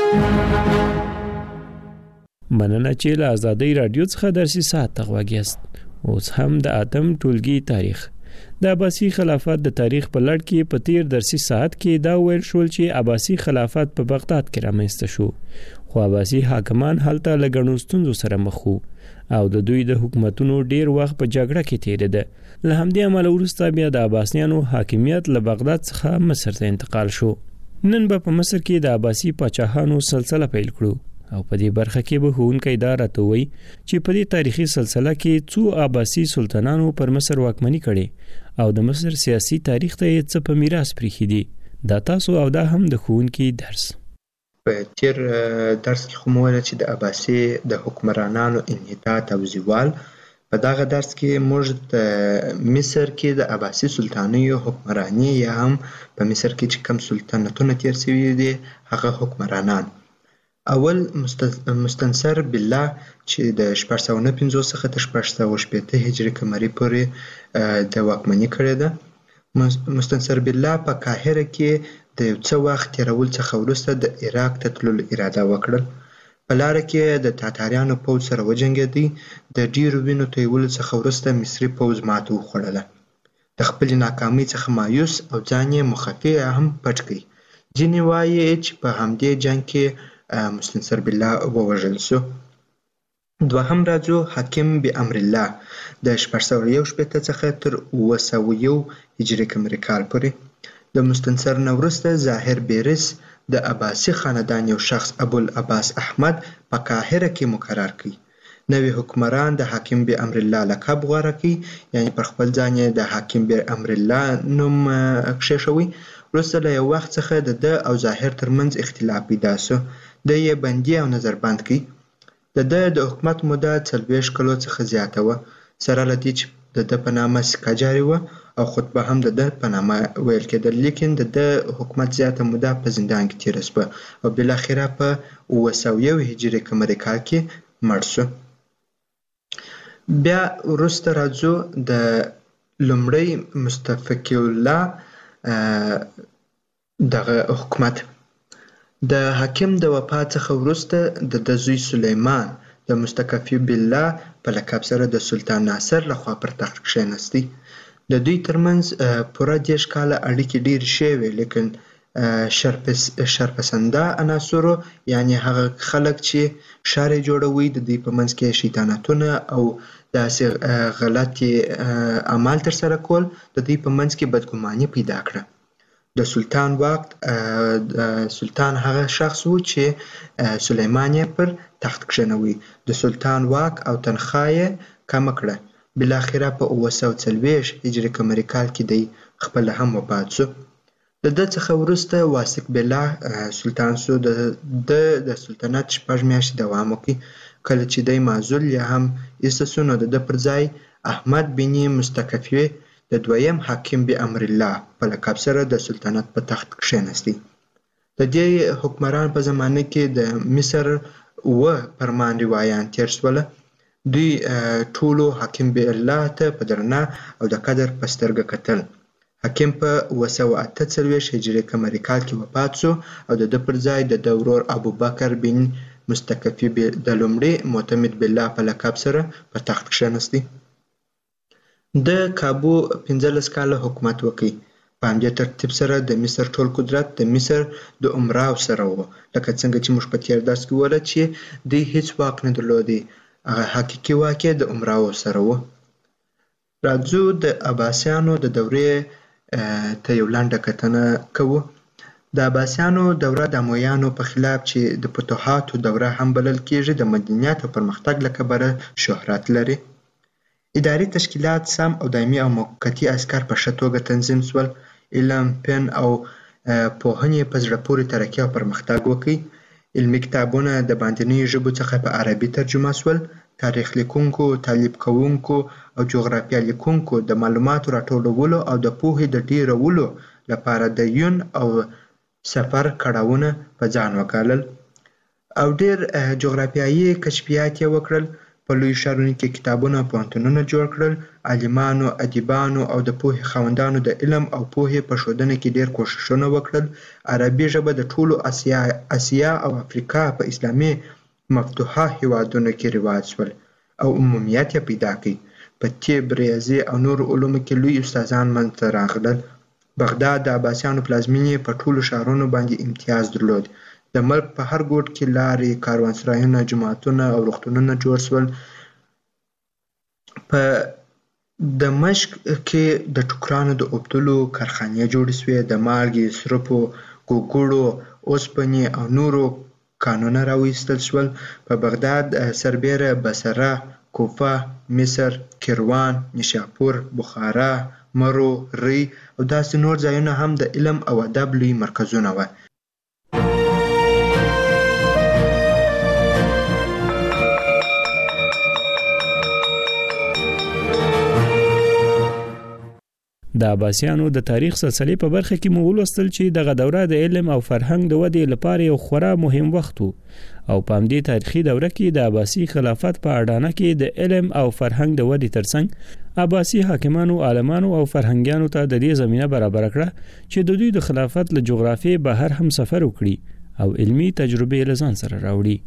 مننه چې له ازادۍ راډیو څخه درسي ساعت ته غوږ یاست. اوس هم د اتم ټولګي تاریخ د عباسي خلافت د تاریخ په لړ کې په تیر درسي ساعت کې دا ویل شول چې عباسي خلافت په بغداد کې رامنځته شو، خو عباسي حاکمان هلته له ګڼو ستونزو سره مخ وو او د دوی د حکومتونو ډیر وخت په جګړه کې تیریده. له همدې امله وروسته بیا د عباسیانو حاکمیت له بغداد څخه مصر ته انتقال شو. نن به په مصر کې د عباسي پاچاهانو سلسله پیل کړو او په دې برخه کې به ښوونکی دا راته وایي چې په دې تاریخي سلسله کې څو عباسي سلطانانو پر مصر واکمني کړې او د مصر سیاسي تاریخ ته یې څه په میراث پریښي دي. دا تاسو او دا هم د ښوونکي درس. په تیر درس کې خو مو ویل چې د عباسي د حکمرانانو انحطاط او زوال. په دغه درس کې موږ د مصر کې د عباسي سلطانیو حکمراني یا هم په مصر کې چې کوم سلطنتونه تیر شوي دي هغه حکمرانان. اول مستنصر بالله چې د شپږ سوه نه پنځوس څخه تر شپږ سوه شپېته هجري قمري پورې د واکمني کړې ده. مستنصر بالله په قاهره کې د یو څه وخت تېرولو څخه وروسته د عراق ته تللو اراده وکړل. په لاره کې د تاتاریانو پوځ سره وجنګېدی. د ډیرو وینو تویولو څخه وروسته مصري پوځ ماته وخوړله. د خپلې ناکامۍ څخه مایوس او ځان یې مخفي هم پټ کړ. ځینې وایي چې په همدې جنګ کې مستنصر بالله ووژل شو. دوهم راځو حاکم بامر الله د شپږ سوه یو شپېته څخه تر اوه سوه یو هجري قمري کال پورې. د مستنصر نه وروسته ظاهر بیرس د عباسي خاندان یو شخص ابوالعباس احمد په قاهره کې مقرر کړ. نوی حکمران د حاکم بامر الله لقب غوره کړ، یعنی پر خپل ځان یې د حاکم بامر الله نوم کښېښوی. وروسته له یو وخت څخه د ده او ظاهر ترمنځ اختلاف پیدا سو. د یې بندي او نظربند کړي. د ده د حکومت موده څلوېښت کلو څخه زیاته وه، سره له دې چې د ده په نامه سکه جاري وه او خطبه هم د ده په نامه ویل کېدل. لیکن د ده حکومت زیاته موده په زندان کې تېره شوه او بالاخره په اوه سوه یو هجري قمري کال کې مړ شو. بیا وروسته راځو د لومړی مستفقی الله دغه حکومت. د حاکم د وفات څخه وروسته د ده زوی سلیمان د مستکفی بالله په لقب سره د سلطان ناصر لخوا پر تخت کښېنستی. د دوی ترمنځ پوره دېرش کاله اړیکې ډېرې ښې وې، لیکن شرپسنده عناصرو یعنې هغه خلک چې ښار یې جوړوي د دوی په منځ کې شیطانتونه او داسې غلطې اعمال ترسره کول د دوی په منځ کې بدګماني پیدا کړه. د سلطان واک سلطان هغه شخص و چې سلیمان یې پر تخت کښېنوي. د سلطان واک او تنخواه یې کمه کړه. بالاخره په اوه سوه څلوېښت هجري قمري کال کې دی خپله هم وفات شو. د ده څخه وروسته واثق بالله سلطان شو. د ده د سلطنت شپږ میاشتې دوام وکړي. کله چې دی معزول یا هم ایسته شو، نو د ده پر ځای احمد بن مستکفی د دویم حاکم به امر الله په لقب سره د سلطنت په تخت کښېنستی. د دې حکمران په زمانه کې د مصر اوه فرمان روایان تېر شوله. دوی ټولو حاکم به الله ته په درنه او د قدر په سترګه کتل. حاکم په اوه سوه اته څلوېښت هجري قمري کال کې وفات شو او د ده پر ځای د ده ورور ابوبکر بن مستکفی د لومړي معتمد بالله په لقب سره په تخت کښېنستی. د کابو پنځلس کاله حکومت وکړي. په همدې ترتیب سره د مصر ټول قدرت د مصر د امراو سره و، لکه څنګه چې موږ په تېر درس کې وویل چې دوی هیڅ واک نه درلودی. هغه حقیقي واک یې د امراو سره و. راځو د عباسیانو د دورې ته یو لنډه کتنه کوو. د عباسیانو دوره د امویانو په خلاف چې د فتوحاتو دوره هم بلل کېږي د مدنیت او پرمختګ له کبله شهرت لري. اداري تشکیلات سم او دایمي او موقتي عسکر په ښه توګه تنظیم شول. علم، فن او پوهنې په زړه پورې ترقي او پرمختګ وکړي. علمي کتابونه د باندنیو ژبو څخه په عربي ترجمه شول. تاریخ لیکونکو، تعلیب کوونکو او جغرافیه لیکونکو د معلوماتو راټولولو او د پوهې د ډیرولو لپاره د یون او سفر کړاوونه په ځان وګالل او ډیر جغرافیایي کشفیات یې وکړل. په لوی ښارونو کې کتابونه او پوهنتونونه جوړ کړل. عالمانو، ادیبانو او د پوهې خاوندانو د علم او پوهې په ښودنه کې ډیر کوښښونه وکړل. عربي ژبه د ټولو اسیا اسیا او افریقا په اسلامي مفتوحه هیوادونو کې رواج شول او عمومیت یې پیدا کړ. په طب، ریاضي او نورو علومو کې لوی استادان منځته راغلل. بغداد د عباسیانو پلازمینې په ټولو ښارونو باندې امتیاز درلود. د ملک په هر ګوټ کې لارې، کاروانسرایونه، جوماتونه او روغتونونه جوړ شول. په دمشق کې د ټوکرانو د اوبدلو کارخانې جوړې شوې. د مالګې، سرپو، ګوګړو، اوسپنې او نورو کانونه راویستل شول. په بغداد سربیره بصره، کوفه، مصر، کیروان، نیشاپور، بخارا، مرو، ری او داسې نور ځایونه هم د علم او ادب لوی مرکزونه وه. د عباسیانو د تاریخ سلسلې په برخه کې مو ولوستل چې دغه دوره د علم او فرهنګ د ودې لپاره یو خورا مهم وخت و او په همدې تاریخي دوره کې د عباسي خلافت په اډانه کې د علم او فرهنګ د ودې ترڅنګ عباسي حاکمانو، عالمانو او فرهنګیانو ته د دې زمينه برابر کړه چې د دوی د خلافت له جغرافیې بهر هم سفر وکړي او علمي تجربې له ځان سره راوړي.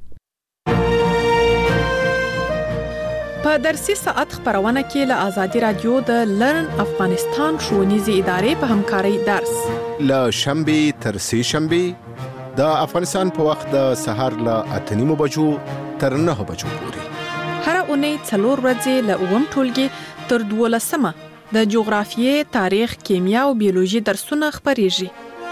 په درسي ساعت خبرونه کې له آزادي رادیو د لرن افغانستان ښوونیزې ادارې په همکارۍ درس له شنبه تر سه شنبه د افغانستان په وخت د سهار له اته نیمو بجو تر نهه بجو پورې هر اونۍ څلور ورځې له اووم ټولګي تر دولسمه د جغرافیې، تاریخ، کیمیا او بیولوژي درسونه خبريږي.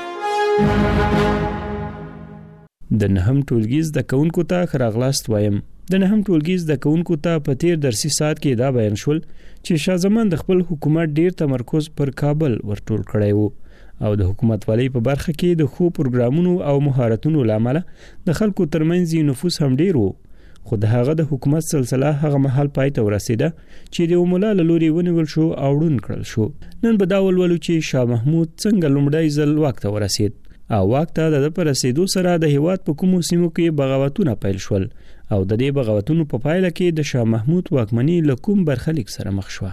د نهم ټولګي زده کوونکو ته خراغلاست وایم. د نهم ټولګي زده کوونکو ته په تیر درسي ساعت کې دا بیان شول چې شاه زمان د خپل حکومت ډیر تمرکز پر کابل ورټول کړی وو او د حکومت والی په برخه کې د خو پروګرامونو او مهارتونو لامل د خلکو ترمنځ نفوس هم ډیر وو خو د هغه د حکومت سلسله هغه محل پای ته ورسیده چې د عملا لوري ونیول شو او ډون کړل شو نن په داول ولو چې شاه محمود څنګه لومړی ځل واک ته ورسید او واک ته د پر رسیدو سره د هیواد په کومو سیمو کې بغاوتونه پیل شول او د دې بغاوتونو په پایله کې د شاه محمود واکمنۍ له کوم برخلیک سره مخ شوه.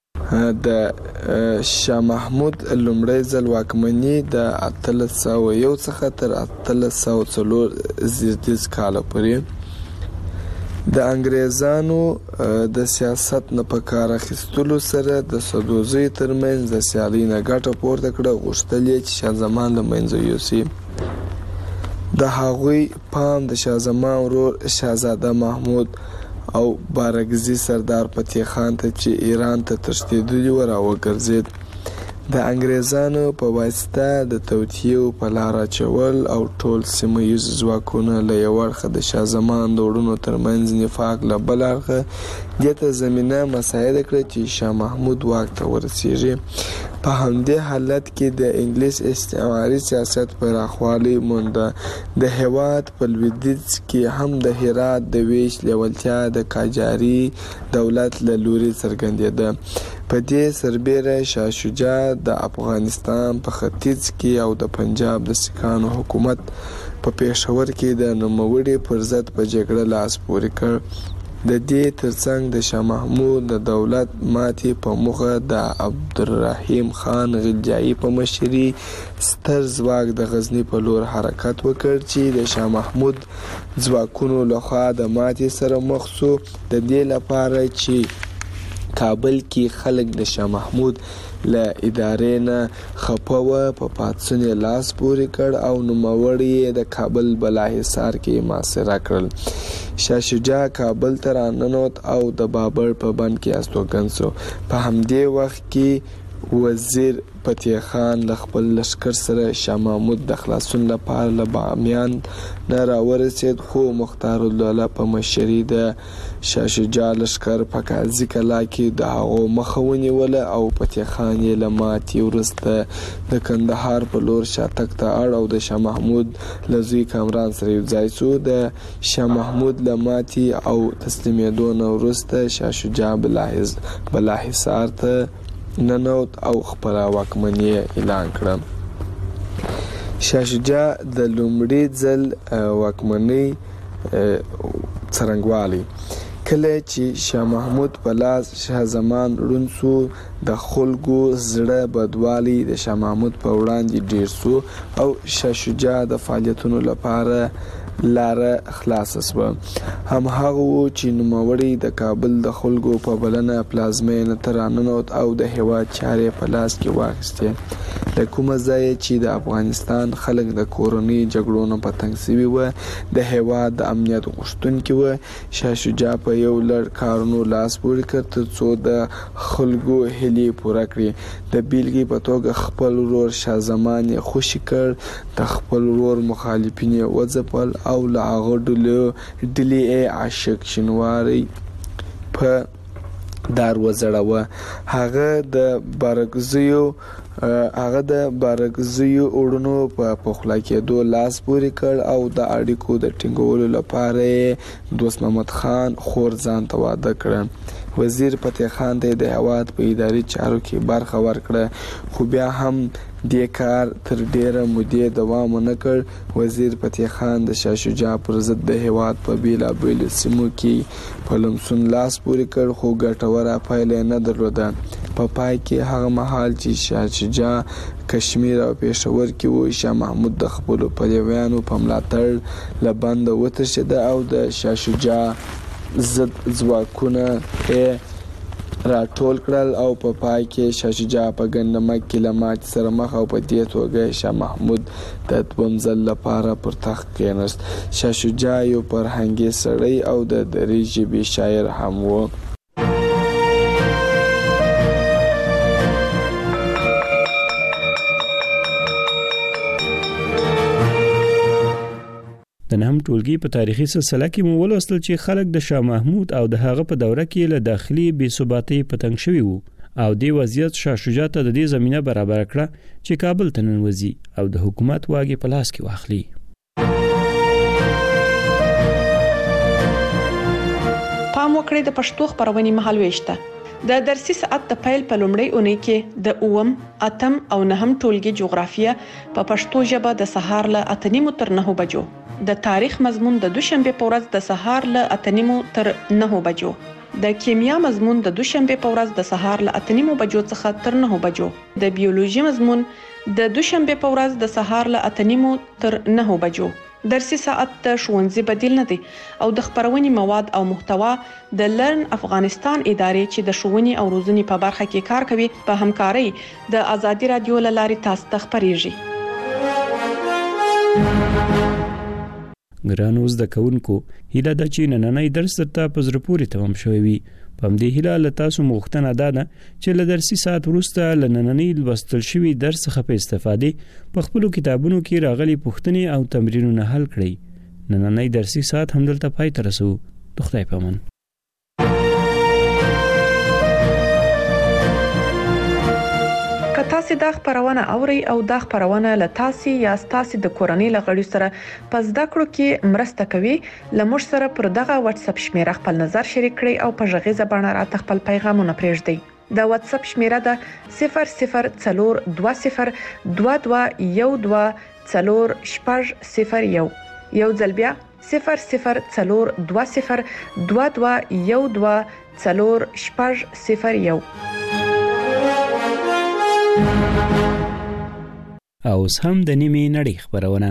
د شاه محمود لومړی ځل واکمنۍ د اتلس سوه یو څخه تر اتلس سوه څلور زیاتیز کاله پورې د انګریزانو د سیاست نه په کار اخیستلو سره د سدوزي ترمنځ د سیالي نه ګټه پورته کړه غوښتل چې شاه زمان له منځه یوسي. د هغوی پام د شاه زمان ورور شاهزاده محمود او بارګزي سردار فتح خان ته چې ایران ته تښتېدلی و راوګرځېد. د انګریزانو په واسطه د توطیو په لار اچول او ټول سیمه ییز ځواکونه له یو اړخه د شاه زمان د وروڼو ترمنځ نفاق له بل اړخه دې ته زمینه مساعده کړه چې شاه محمود واک ته ورسیږي. په همدې حالت کې د انګلیس استعماري سیاست پراخوالی مونده. د هیواد په لویدیځ کې هم د هرات د ویش لیوالتیا د قاجاري دولت له لوري څرګندېده. په دې سربیره شاه شجاع د افغانستان په ختیځ کې او د پنجاب د سیکانو حکومت په پېښور کې د نوموړي پر ضد په جګړه لاس پورې کړ. د دې ترڅنګ د شاه محمود د دولت ماتې په موخه د عبدالرحیم خان غلجایي په مشري ستر ځواک د غزني په لور حرکت وکړ چې د شاه محمود ځواکونو لخوا د ماتې سره مخ شو. د دې لپاره چې کابل کې خلک د شاه محمود له ادارې نه خپه وه په پاڅون یې لاس پورې کړ او نوموړي یې د کابل بالاحصار کې محاصره کړل. شاه شجاع کابل ته راننوت او د بابر په بند کې استوګن شو. په همدې وخت کې وزیر فتح خان له خپل لشکر سره شاه محمود د خلاصون لپاره له بامیان نه راورسېد خو مختار الدوله په مشري د شاه شجاع لشکر په قاضي کلا کې د هغو مخه ونیوله او فتح خان یې له ماتې وروسته د کندهار په لور شاتګ ته اړ او د شاه محمود له زوی کامران سره یوځای شو. د شاه محمود له ماتې او تسلیمېدو نه وروسته شاه شجاع بالاحصار ته ننوت او خپل واکمنۍ اعلان کړه. شاه شجاع د لومړي ځل واکمنۍ څرنګوالی کله چې شاه محمود په لاس شاه زمان ړوند شو د خلکو زړه بدوالی د شاه محمود په وړاندې ډیر شو او شاه شجاع د فعالیتونو لپاره لاره خلاصه شوه. هم هغه و چې نوموړي د کابل د خلکو په بلنه پلازمینه ته راننوت او د هیواد چارې په لاس کې واخیستې. له کومه ځایه چې د افغانستان خلک د کورنۍ جګړو نه په تنګ شوي وه د هیواد د امنیت غوښتونکي وه شاه شجاع په یو لړ کارونو لاس پورې کړ تر څو د خلکو هیلې پوره کړي. د بیلګې په توګه خپل ورور شاه زمان یې خوشي کړ. د خپل ورور مخالفین یې وځپل او له هغه ډلې یې عاشق شینواری په دار وځړاوه. هغه د بارګزیو هغه د بارګزیو وړونو په پخلا کېدو لاس پورې کړ او د اړیکو د ټینګولو لپاره دوست محمد خان خور ځان ته واده کړ. وزیر فتح خان ته د هیواد په اداري چارو کې برخه ورکړه خو بیا هم دې کار تر ډیره مودې دوام ونه کړ. وزیر فتح خان د شاه شجاع پر ضد د هیواد په بیلابیلو سیمو کې په لمسون لاس پورې کړ خو ګټوره پایله نه درلوده. په پای کې هغه مهال چې شاه شجاع کشمیر او پېښور کې و شاه محمود د خپلو پلویانو په ملاتړ له بنده وتښتېده او د شاه شجاع ضد ځواکونه یې راټول کړل او په پای کې شاه شجاع په ګندمک کې له ماتې سره مخ او په دې توګه شاه محمود د دویم ځل لپاره پر تخت کېناست. شاه شجاع یو فرهنګي سړی او د دري ژبې شاعر هم و. د نهم ټولګي په تاریخي سلسله کې مو ولوستل چې خلک د شاه محمود او د هغه په دوره کې له داخلي بې ثباتۍ په تنګ شوي وو او د وضعیت شاه شجاع ته د دې زمينه برابر کړه چې کابل ته ننوځي او د حکومت واګې په لاس کې واخلي. پام وکړئ د پښتو خبرونې مهالويشته د درسي ساعت د پیل په لومړۍ اونۍ کې د اوم، اتم او نهم ټولګي جغرافیه په پښتو ژبه د سهار له اته نیمو تر نهو بجو، د تاریخ مضمون د دوشنبه په ورځ د سهار له اته نیمو تر نهو بجو، د کیمیا مضمون د دوشنبه په ورځ د سهار له اته نیمو بجو څخه تر نهو بجو، د بیولوژي مضمون د دوشنبه په ورځ د سهار له اته نیمو تر نهو بجو. درسي ساعت د ښوونځي بدیل نه دی او د خبرونې مواد او محتوا د لرن افغانستان ادارې چې د ښوونې او روزنې په برخه کې کار کوي په همکارۍ د ازادي رادیو له لارې تاسو ته خبريږي. ګرانو زده کوونکو، هیله ده چې نننۍ درس ته په زړه پورې تمام شوی وي. په همدې هیله له تاسو مغوښتنه ده چې له درسي ساعت وروسته له نننۍ لوستل شوي درس څخه په استفادې په خپلو کتابونو کې راغلي پوښتنې او تمرینونه حل کړئ. نننۍ درسي ساعت همدلته پای ته رسوو. د خدای په امان. که تاسو دا خبرونه اوري او دا خبرونه له تاسو یا تاسو د کورنۍ لغړی سره په زده کړو کې مرسته کوي، لمر سره پر دغه واتس اپ شمیره خپل نظر شریک کړئ او په ژغیزه باندې راته خپل پیغامونه پرېږدئ. د واتس اپ شمیره ده صفر صفر څلور دوه صفر دوه دوه یو دوه څلور شپږ صفر یو. یو ځل بیا صفر صفر څلور دوه صفر دوه دوه یو دوه څلور شپږ صفر یو. او اوس هم د نیمې نړۍ خبرونه.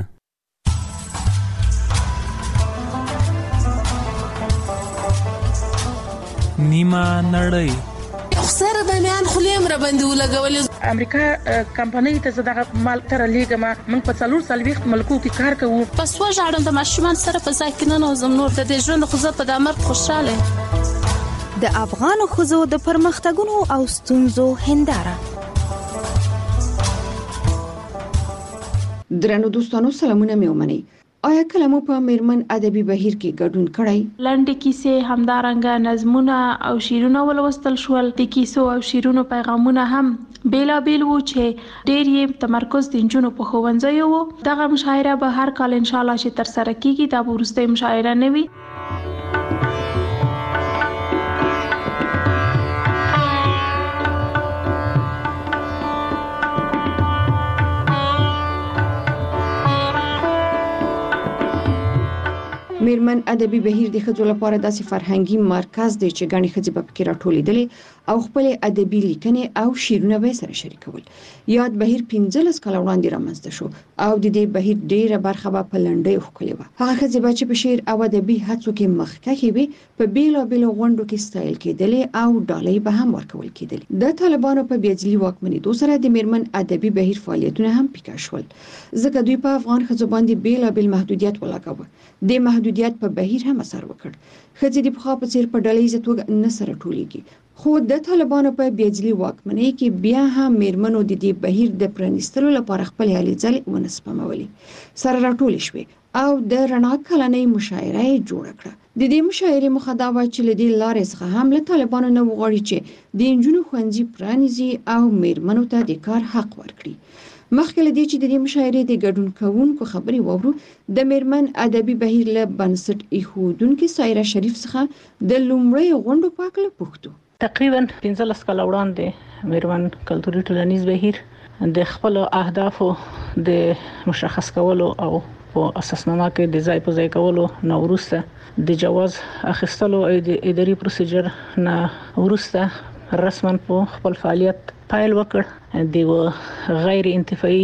نیمه نړۍ سره د میان خلیم را باندې ولګول. امریکا کمپنۍ ته زداغه مال تر لیګه ما من په څلور سالويخت ملکو کې کار کوو. پس وژاړم د ماشومان سره په ځای کې نه نوزم نور د دې ژوند خو زه په د امر خوشاله. د افغان خوځو د پرمختګونو او ستونزو هنداره. درنو دوستانو سلامونه مې ومنئ. آیا کله مو په میرمن ادبي بهیر کې ګډون کړی؟ لنډې کیسې، همدارنګه نظمونه او شعرونه ولوستل شول. د کیسو او شعرونو پیغامونه هم بیلابیل وو چې ډېر یې تمرکز د نجونو په ښوونځیو وو. دغه مشاعره به هر کال ان شاء الله چې ترسره کیږي. دا به وروستۍ مشاعره نه وي. میرمن ادبي بهیر د ښځو لپاره داسې فرهنګي مرکز دی چې ګڼې ښځې په پکې راټولېدلې او خپل ادبي لیکنې او شعرونه به سره شریکول. یاد بهیر پنځلس کاله وړاندې رامنځته شو او د دې بهیر ډیره برخه به په لنډۍ ښکلې وه. هغه ښځې به چې په شعر او ادبي هڅو کې مخکښې وي په بیلابیلو غونډو کې ستایل کېدلې او ډالۍ به هم ورکول کېدلې. د طالبانو په بېځلي واکمنېدو سره د میرمن ادبي بهیر فعالیتونه هم پیکه شول، ځکه دوی په افغان ښځو باندې بیلابیل محدودیت ولګاوه. د محدودیت په بهیر هم اثر وکړ. ښځې د پخوا په څیر په ډلهییزه توګه نه سره ټولېږي، خو د طالبانو په بېځلي واکمنۍ کې بیا هم میرمنو د دې بهیر د پرانیستلو لپاره خپل هلې ځلې ونه سپمولې، سره راټولې شوې او د رڼا کلنۍ مشاعره یې جوړه کړه. د دې مشاعرې موخه دا وه چې له دې لارې څخه هم له طالبانو نه وغواړي چې د نجونو ښوونځي پرانیزي او میرمنو ته د کار حق ورکړي. مخکې له دې چې د دې مشاعرې د ګډون کوونکو خبرې واورو، د میرمن ادبي بهیر له بنسټ ایښودونکې سایره شریف څخه د لومړۍ غونډو په هکله پوښتو. تقریبا پنځلس کاله وړاندې میرمن کلتوري ټولنیز بهیر د خپلو اهدافو د مشخص کولو او په اساسنامه کې د ځای په ځای کولو نه وروسته د جواز اخیستلو او د اداري پروسیجر نه وروسته رسما په خپل فعالیت پیل وکړ. د غیر انتفاعي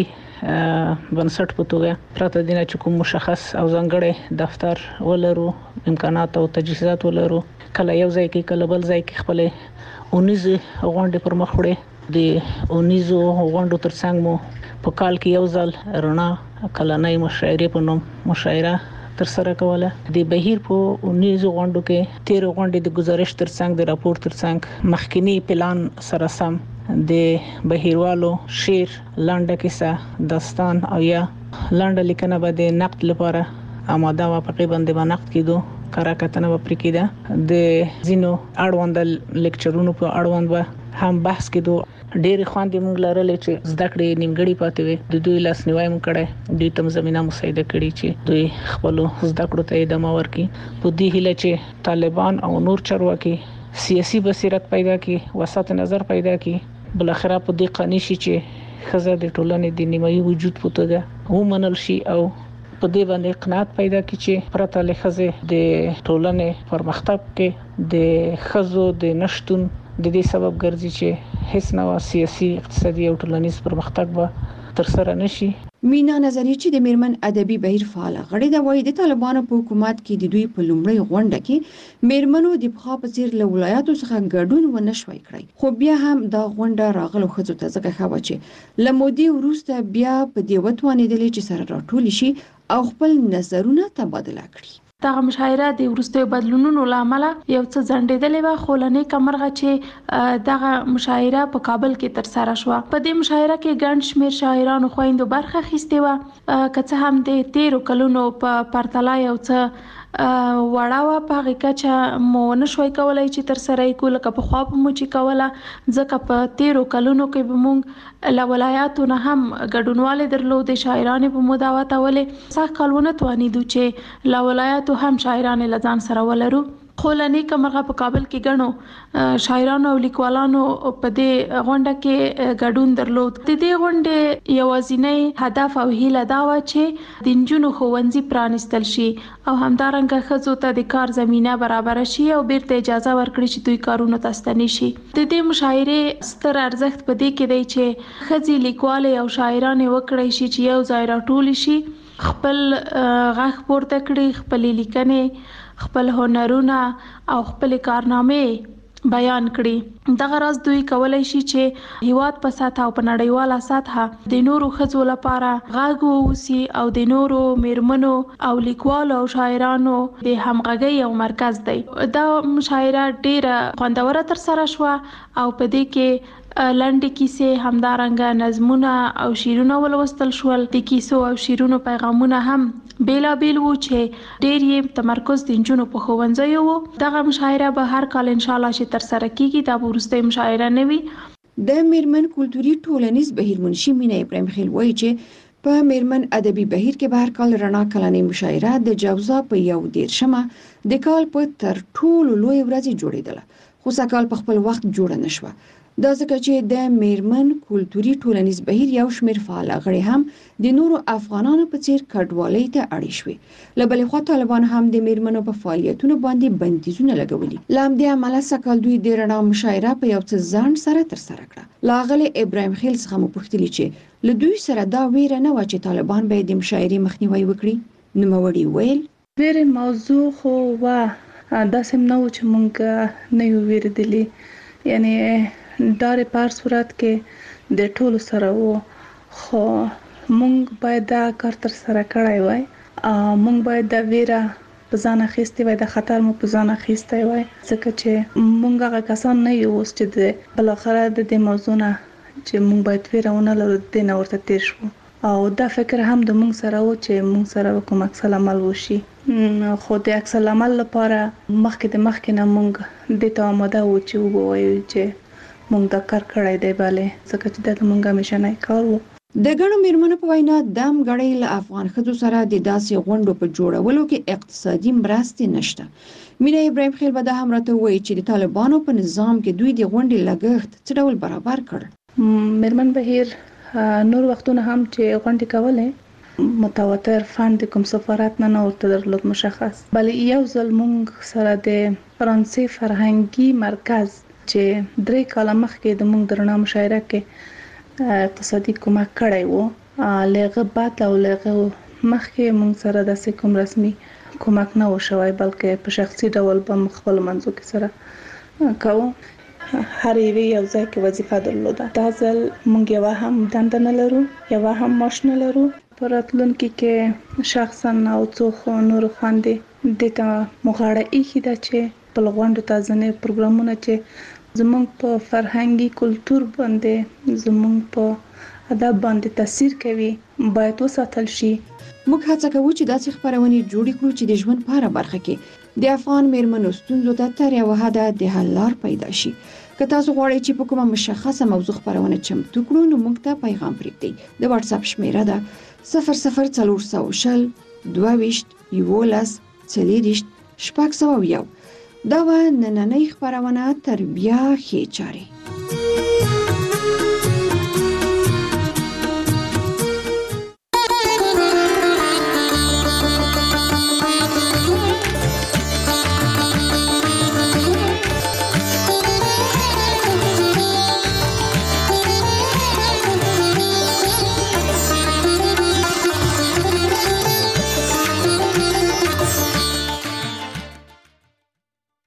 بنسټ په توګه پرته د نه چې کوم مشخص او ځانګړی دفتر ولرو، امکانات او تجهیزات ولرو، کله یو ځای کې کله بل ځای کې خپل اونیز غونډې پر مخ وړي. د اونیزو غونډو ترڅنګ مو په کال کې یو ځل رڼا کلنۍ مشاعرې په نوم مشاعره تر سره کوله. د بهیر په اونیزو غونډو کې تیر غونډې د گزارش ترڅنګ د راپور ترڅنګ مخکینی پلان سره سم د بهیروالو شعر، لنډه کیسه، داستان او یا لنډه لیکنه به د نقد لپاره آماده و. په کې باندې به نقد کېدو، کارا کتنه به پرې کېده. د ځینو اړوند لیکچرونو په اړوند به هم بحث کېدو. ډېر خواندې موږ لرلې چې زده کړې نیمګړې پاتې وي. د دوی لاسنیوي مو کړی، دوی ته زمينه مساعده کړې چې دوی خپل زده کړو ته ادامه ورکړي. په دې هیله چې طالبان او نور چارواکي سیاسي بصیرت پیدا کړي، وسط نظر پیدا کړي، بل اخره په دې قانې شي چې خزه د ټولنې د نیمایي وجود په توګه ومنل شي او په دې باندې قناعت پیدا کړي چې پرته له خزه د ټولنې پرمختګ کې د خزو د نشټون د دې سبب ګرځي چې هیڅ نوع سیاسي اقتصادي او ټولنیز پرمختګ به تر سره نشي. مینا نظری چې د میرمن ادبي بهیر فعال غړي د وای د طالبانو په حکومت کې د دوی په لومړی غونډه کې میرمنو د بخا په څیر له ولایتو څخه ګډون ونه شوي کړی، خو بیا هم دا غونډه راغلو خزو ته ځکه خو چې لمودي وروسته بیا په دې وتوانې دلې چې سره راټول شي او خپل نظرونه تبادله کړي. دغه مشاعره د وروستیو بدلونونو لامل یو څه ځنډېدلې و، خو لنې کمرغه چې دغه مشاعره په کابل کې تر سره شو. په دې مشاعره کې ګڼ شمېر شاعرانو خويندو برخه اخیستې و، که څه هم د تیرو کلونو په پرتله یو څه وړه و، په هغه کچه مو نشوي کولای چې تر سره یې کوله که په خوا په مو چې کوله، ځکه په تیرو کلونو کې به مونږ له ولایاتو نه هم ګډونواله درلودې، شاعرانې په مو دعوت اولې. سخت کال ونه توانیدو چې له ولایاتو هم شاعرانې له ځان سره ولرو، خو لنې کمرغه په کابل کې ګڼو شاعرانو او لیکوالانو په دې غونډه کې ګډون درلود. د دې غونډې یوازینی هدف او هیله دا و چې د نجونو ښوونځي پرانیستل شي او همدارنګه ښځو ته د کار زمینه برابر شي او بیرته اجازه ورکړي چې دوی کارونو ته ستنې شي. د دې مشاعرې ستر ارزښت په دې کې دی چې ښځې لیکوالې او شاعرانې وکړي شي چې یو ځای راټول شي، خپل غږ پورته کړي، خپل لیکنې، خپل هنرونه او خپل کارنامې بیان کړي. دغه راز دوی کولای شي چې هیواد په سطح او په نړیواله سطح د نورو ښځو لپاره غږ ووسی او د نورو میرمنو او لیکوالو او شاعرانو د همغږۍ او مرکز دی. دا مشاعره ډیره خوندوره تر سره شوه او په دې کې لنډې کیسې، همدارنګه نظمونه او شعرونه ولوستل شول. د کیسو او شعرونو پیغامونه هم بیلابیل وو چې ډېر یې تمرکز د نجونو په ښوونځیو وو. دغه مشاعره به هر کال ان شاء الله چې تر سره کیږي، دا به وروستۍ مشاعره نه وي. د میرمن کلتوري ټولنیز بهیر منشي مینا ابراهیم خیل وایي چې په میرمن ادبي بهیر کې به هر کال رڼا کلنۍ مشاعره د جوزا په یو دیرشمه د کال په تر ټولو لوی ورځ جوړېدله، خو سږ کال په خپل وخت جوړه نشوه. دا ځکه چې د میرمن کلتوري ټولنیز بهیر یو شمېر فعال غړي هم د نورو افغانانو په څیر کډوالۍ ته اړ شوي. له بلې خوا طالبان هم د میرمنو په فعالیتونو باندې بندیزونه لګولي. له همدې امله سږ دوی د رڼا مشاعره په یو څه ځنډ سره تر سره کړه. لاغله ابراهیم خیل څخه مو پوښتنه چې له دوی سره دا ویره نه و چې طالبان به د مشاعرې مخنیوي وکړي. نوموړي ویل ویره موضوع خو وا داسې نو چې مونږ نه یو ویریدلی، یعنی ډاره پر صورت کې د ټولو سره وو، خو مونږ باید دا کار تر سره کړای وای. مونږ باید دا ویره په ځان اخیستې وای، د خطر مو په ځان اخیستې وای، ځکه چې مونږ هغه کسان نه یو چې د بل اخره د دې موضوع نه چې مونږ باید ویره ونه لرو د نه ورته تیر شو. او دا فکر هم د مونږ سره و چې مونږ سره کوم عکس العمل وشي، خو د عکس العمل لپاره مخکې د مخکې نه مونږ د ته آماده و چې ووایو چې مونږ دا کار کړی دی، بلې ځکه چې دا مونږ همیشه نه کار وو. د ګڼو میرمنو په وینا دم غړي له افغان ښځو سره د داسې غونډو په جوړولو کې اقتصادي مرستې نشته. مینا ابراهیم خیل به دا هم راته وایي چې د طالبانو په نظام کې دوی د غونډې لګښت څه ډول برابر کړ. میرمن بهیر نور وختونه هم چې غونډې کولې متواتر فند کوم سفارت نه ورته درلود مشخص، بلې یو ځل مونږ سره د فرانسې فرهنګي مرکز چې درې کاله مخکې د مونږ درنه مشاعره کې اقتصادي کومک کړی وو، لغه بعد او لغه مخکې مونږ سره د کوم رسمي کومک نه و شوی، بلکې په شخصي ډول به خپل منځو کې سره کوو. هر یو یو ځای کې وظیفه درلوده. دا ځل مونږ یو هم دنده نه لرو، یو هم معاش نه لرو. په راتلونکي کې شخصا او څو نور خوندې د ته مغاړه ایښې ده چې په غونډو ته ځنې پروګرامونه چې زمونږ په فرهنګي کلتور باندې زمونږ په ادب باندې تاثیر کوي باید وساتل شي. موږ هڅه کوو چې داسې خبرونه جوړ کړو چې د ژوند په هر برخه کې د افغان میرمنو ستونزو ته تر یو حد د حل لار پیدا شي. که تاسو غواړئ چې په کومه مشخصه موضوع خبرونه چمتو کړو نو موږ ته پیغام پرېږدئ. د واتس اپ شمیره ده صفر صفر څلور سوه شل دوه ویشت یولس څلېرویشت شپږ سوه یو. دا و نننۍ خبرونه تر بیا ښې چارې.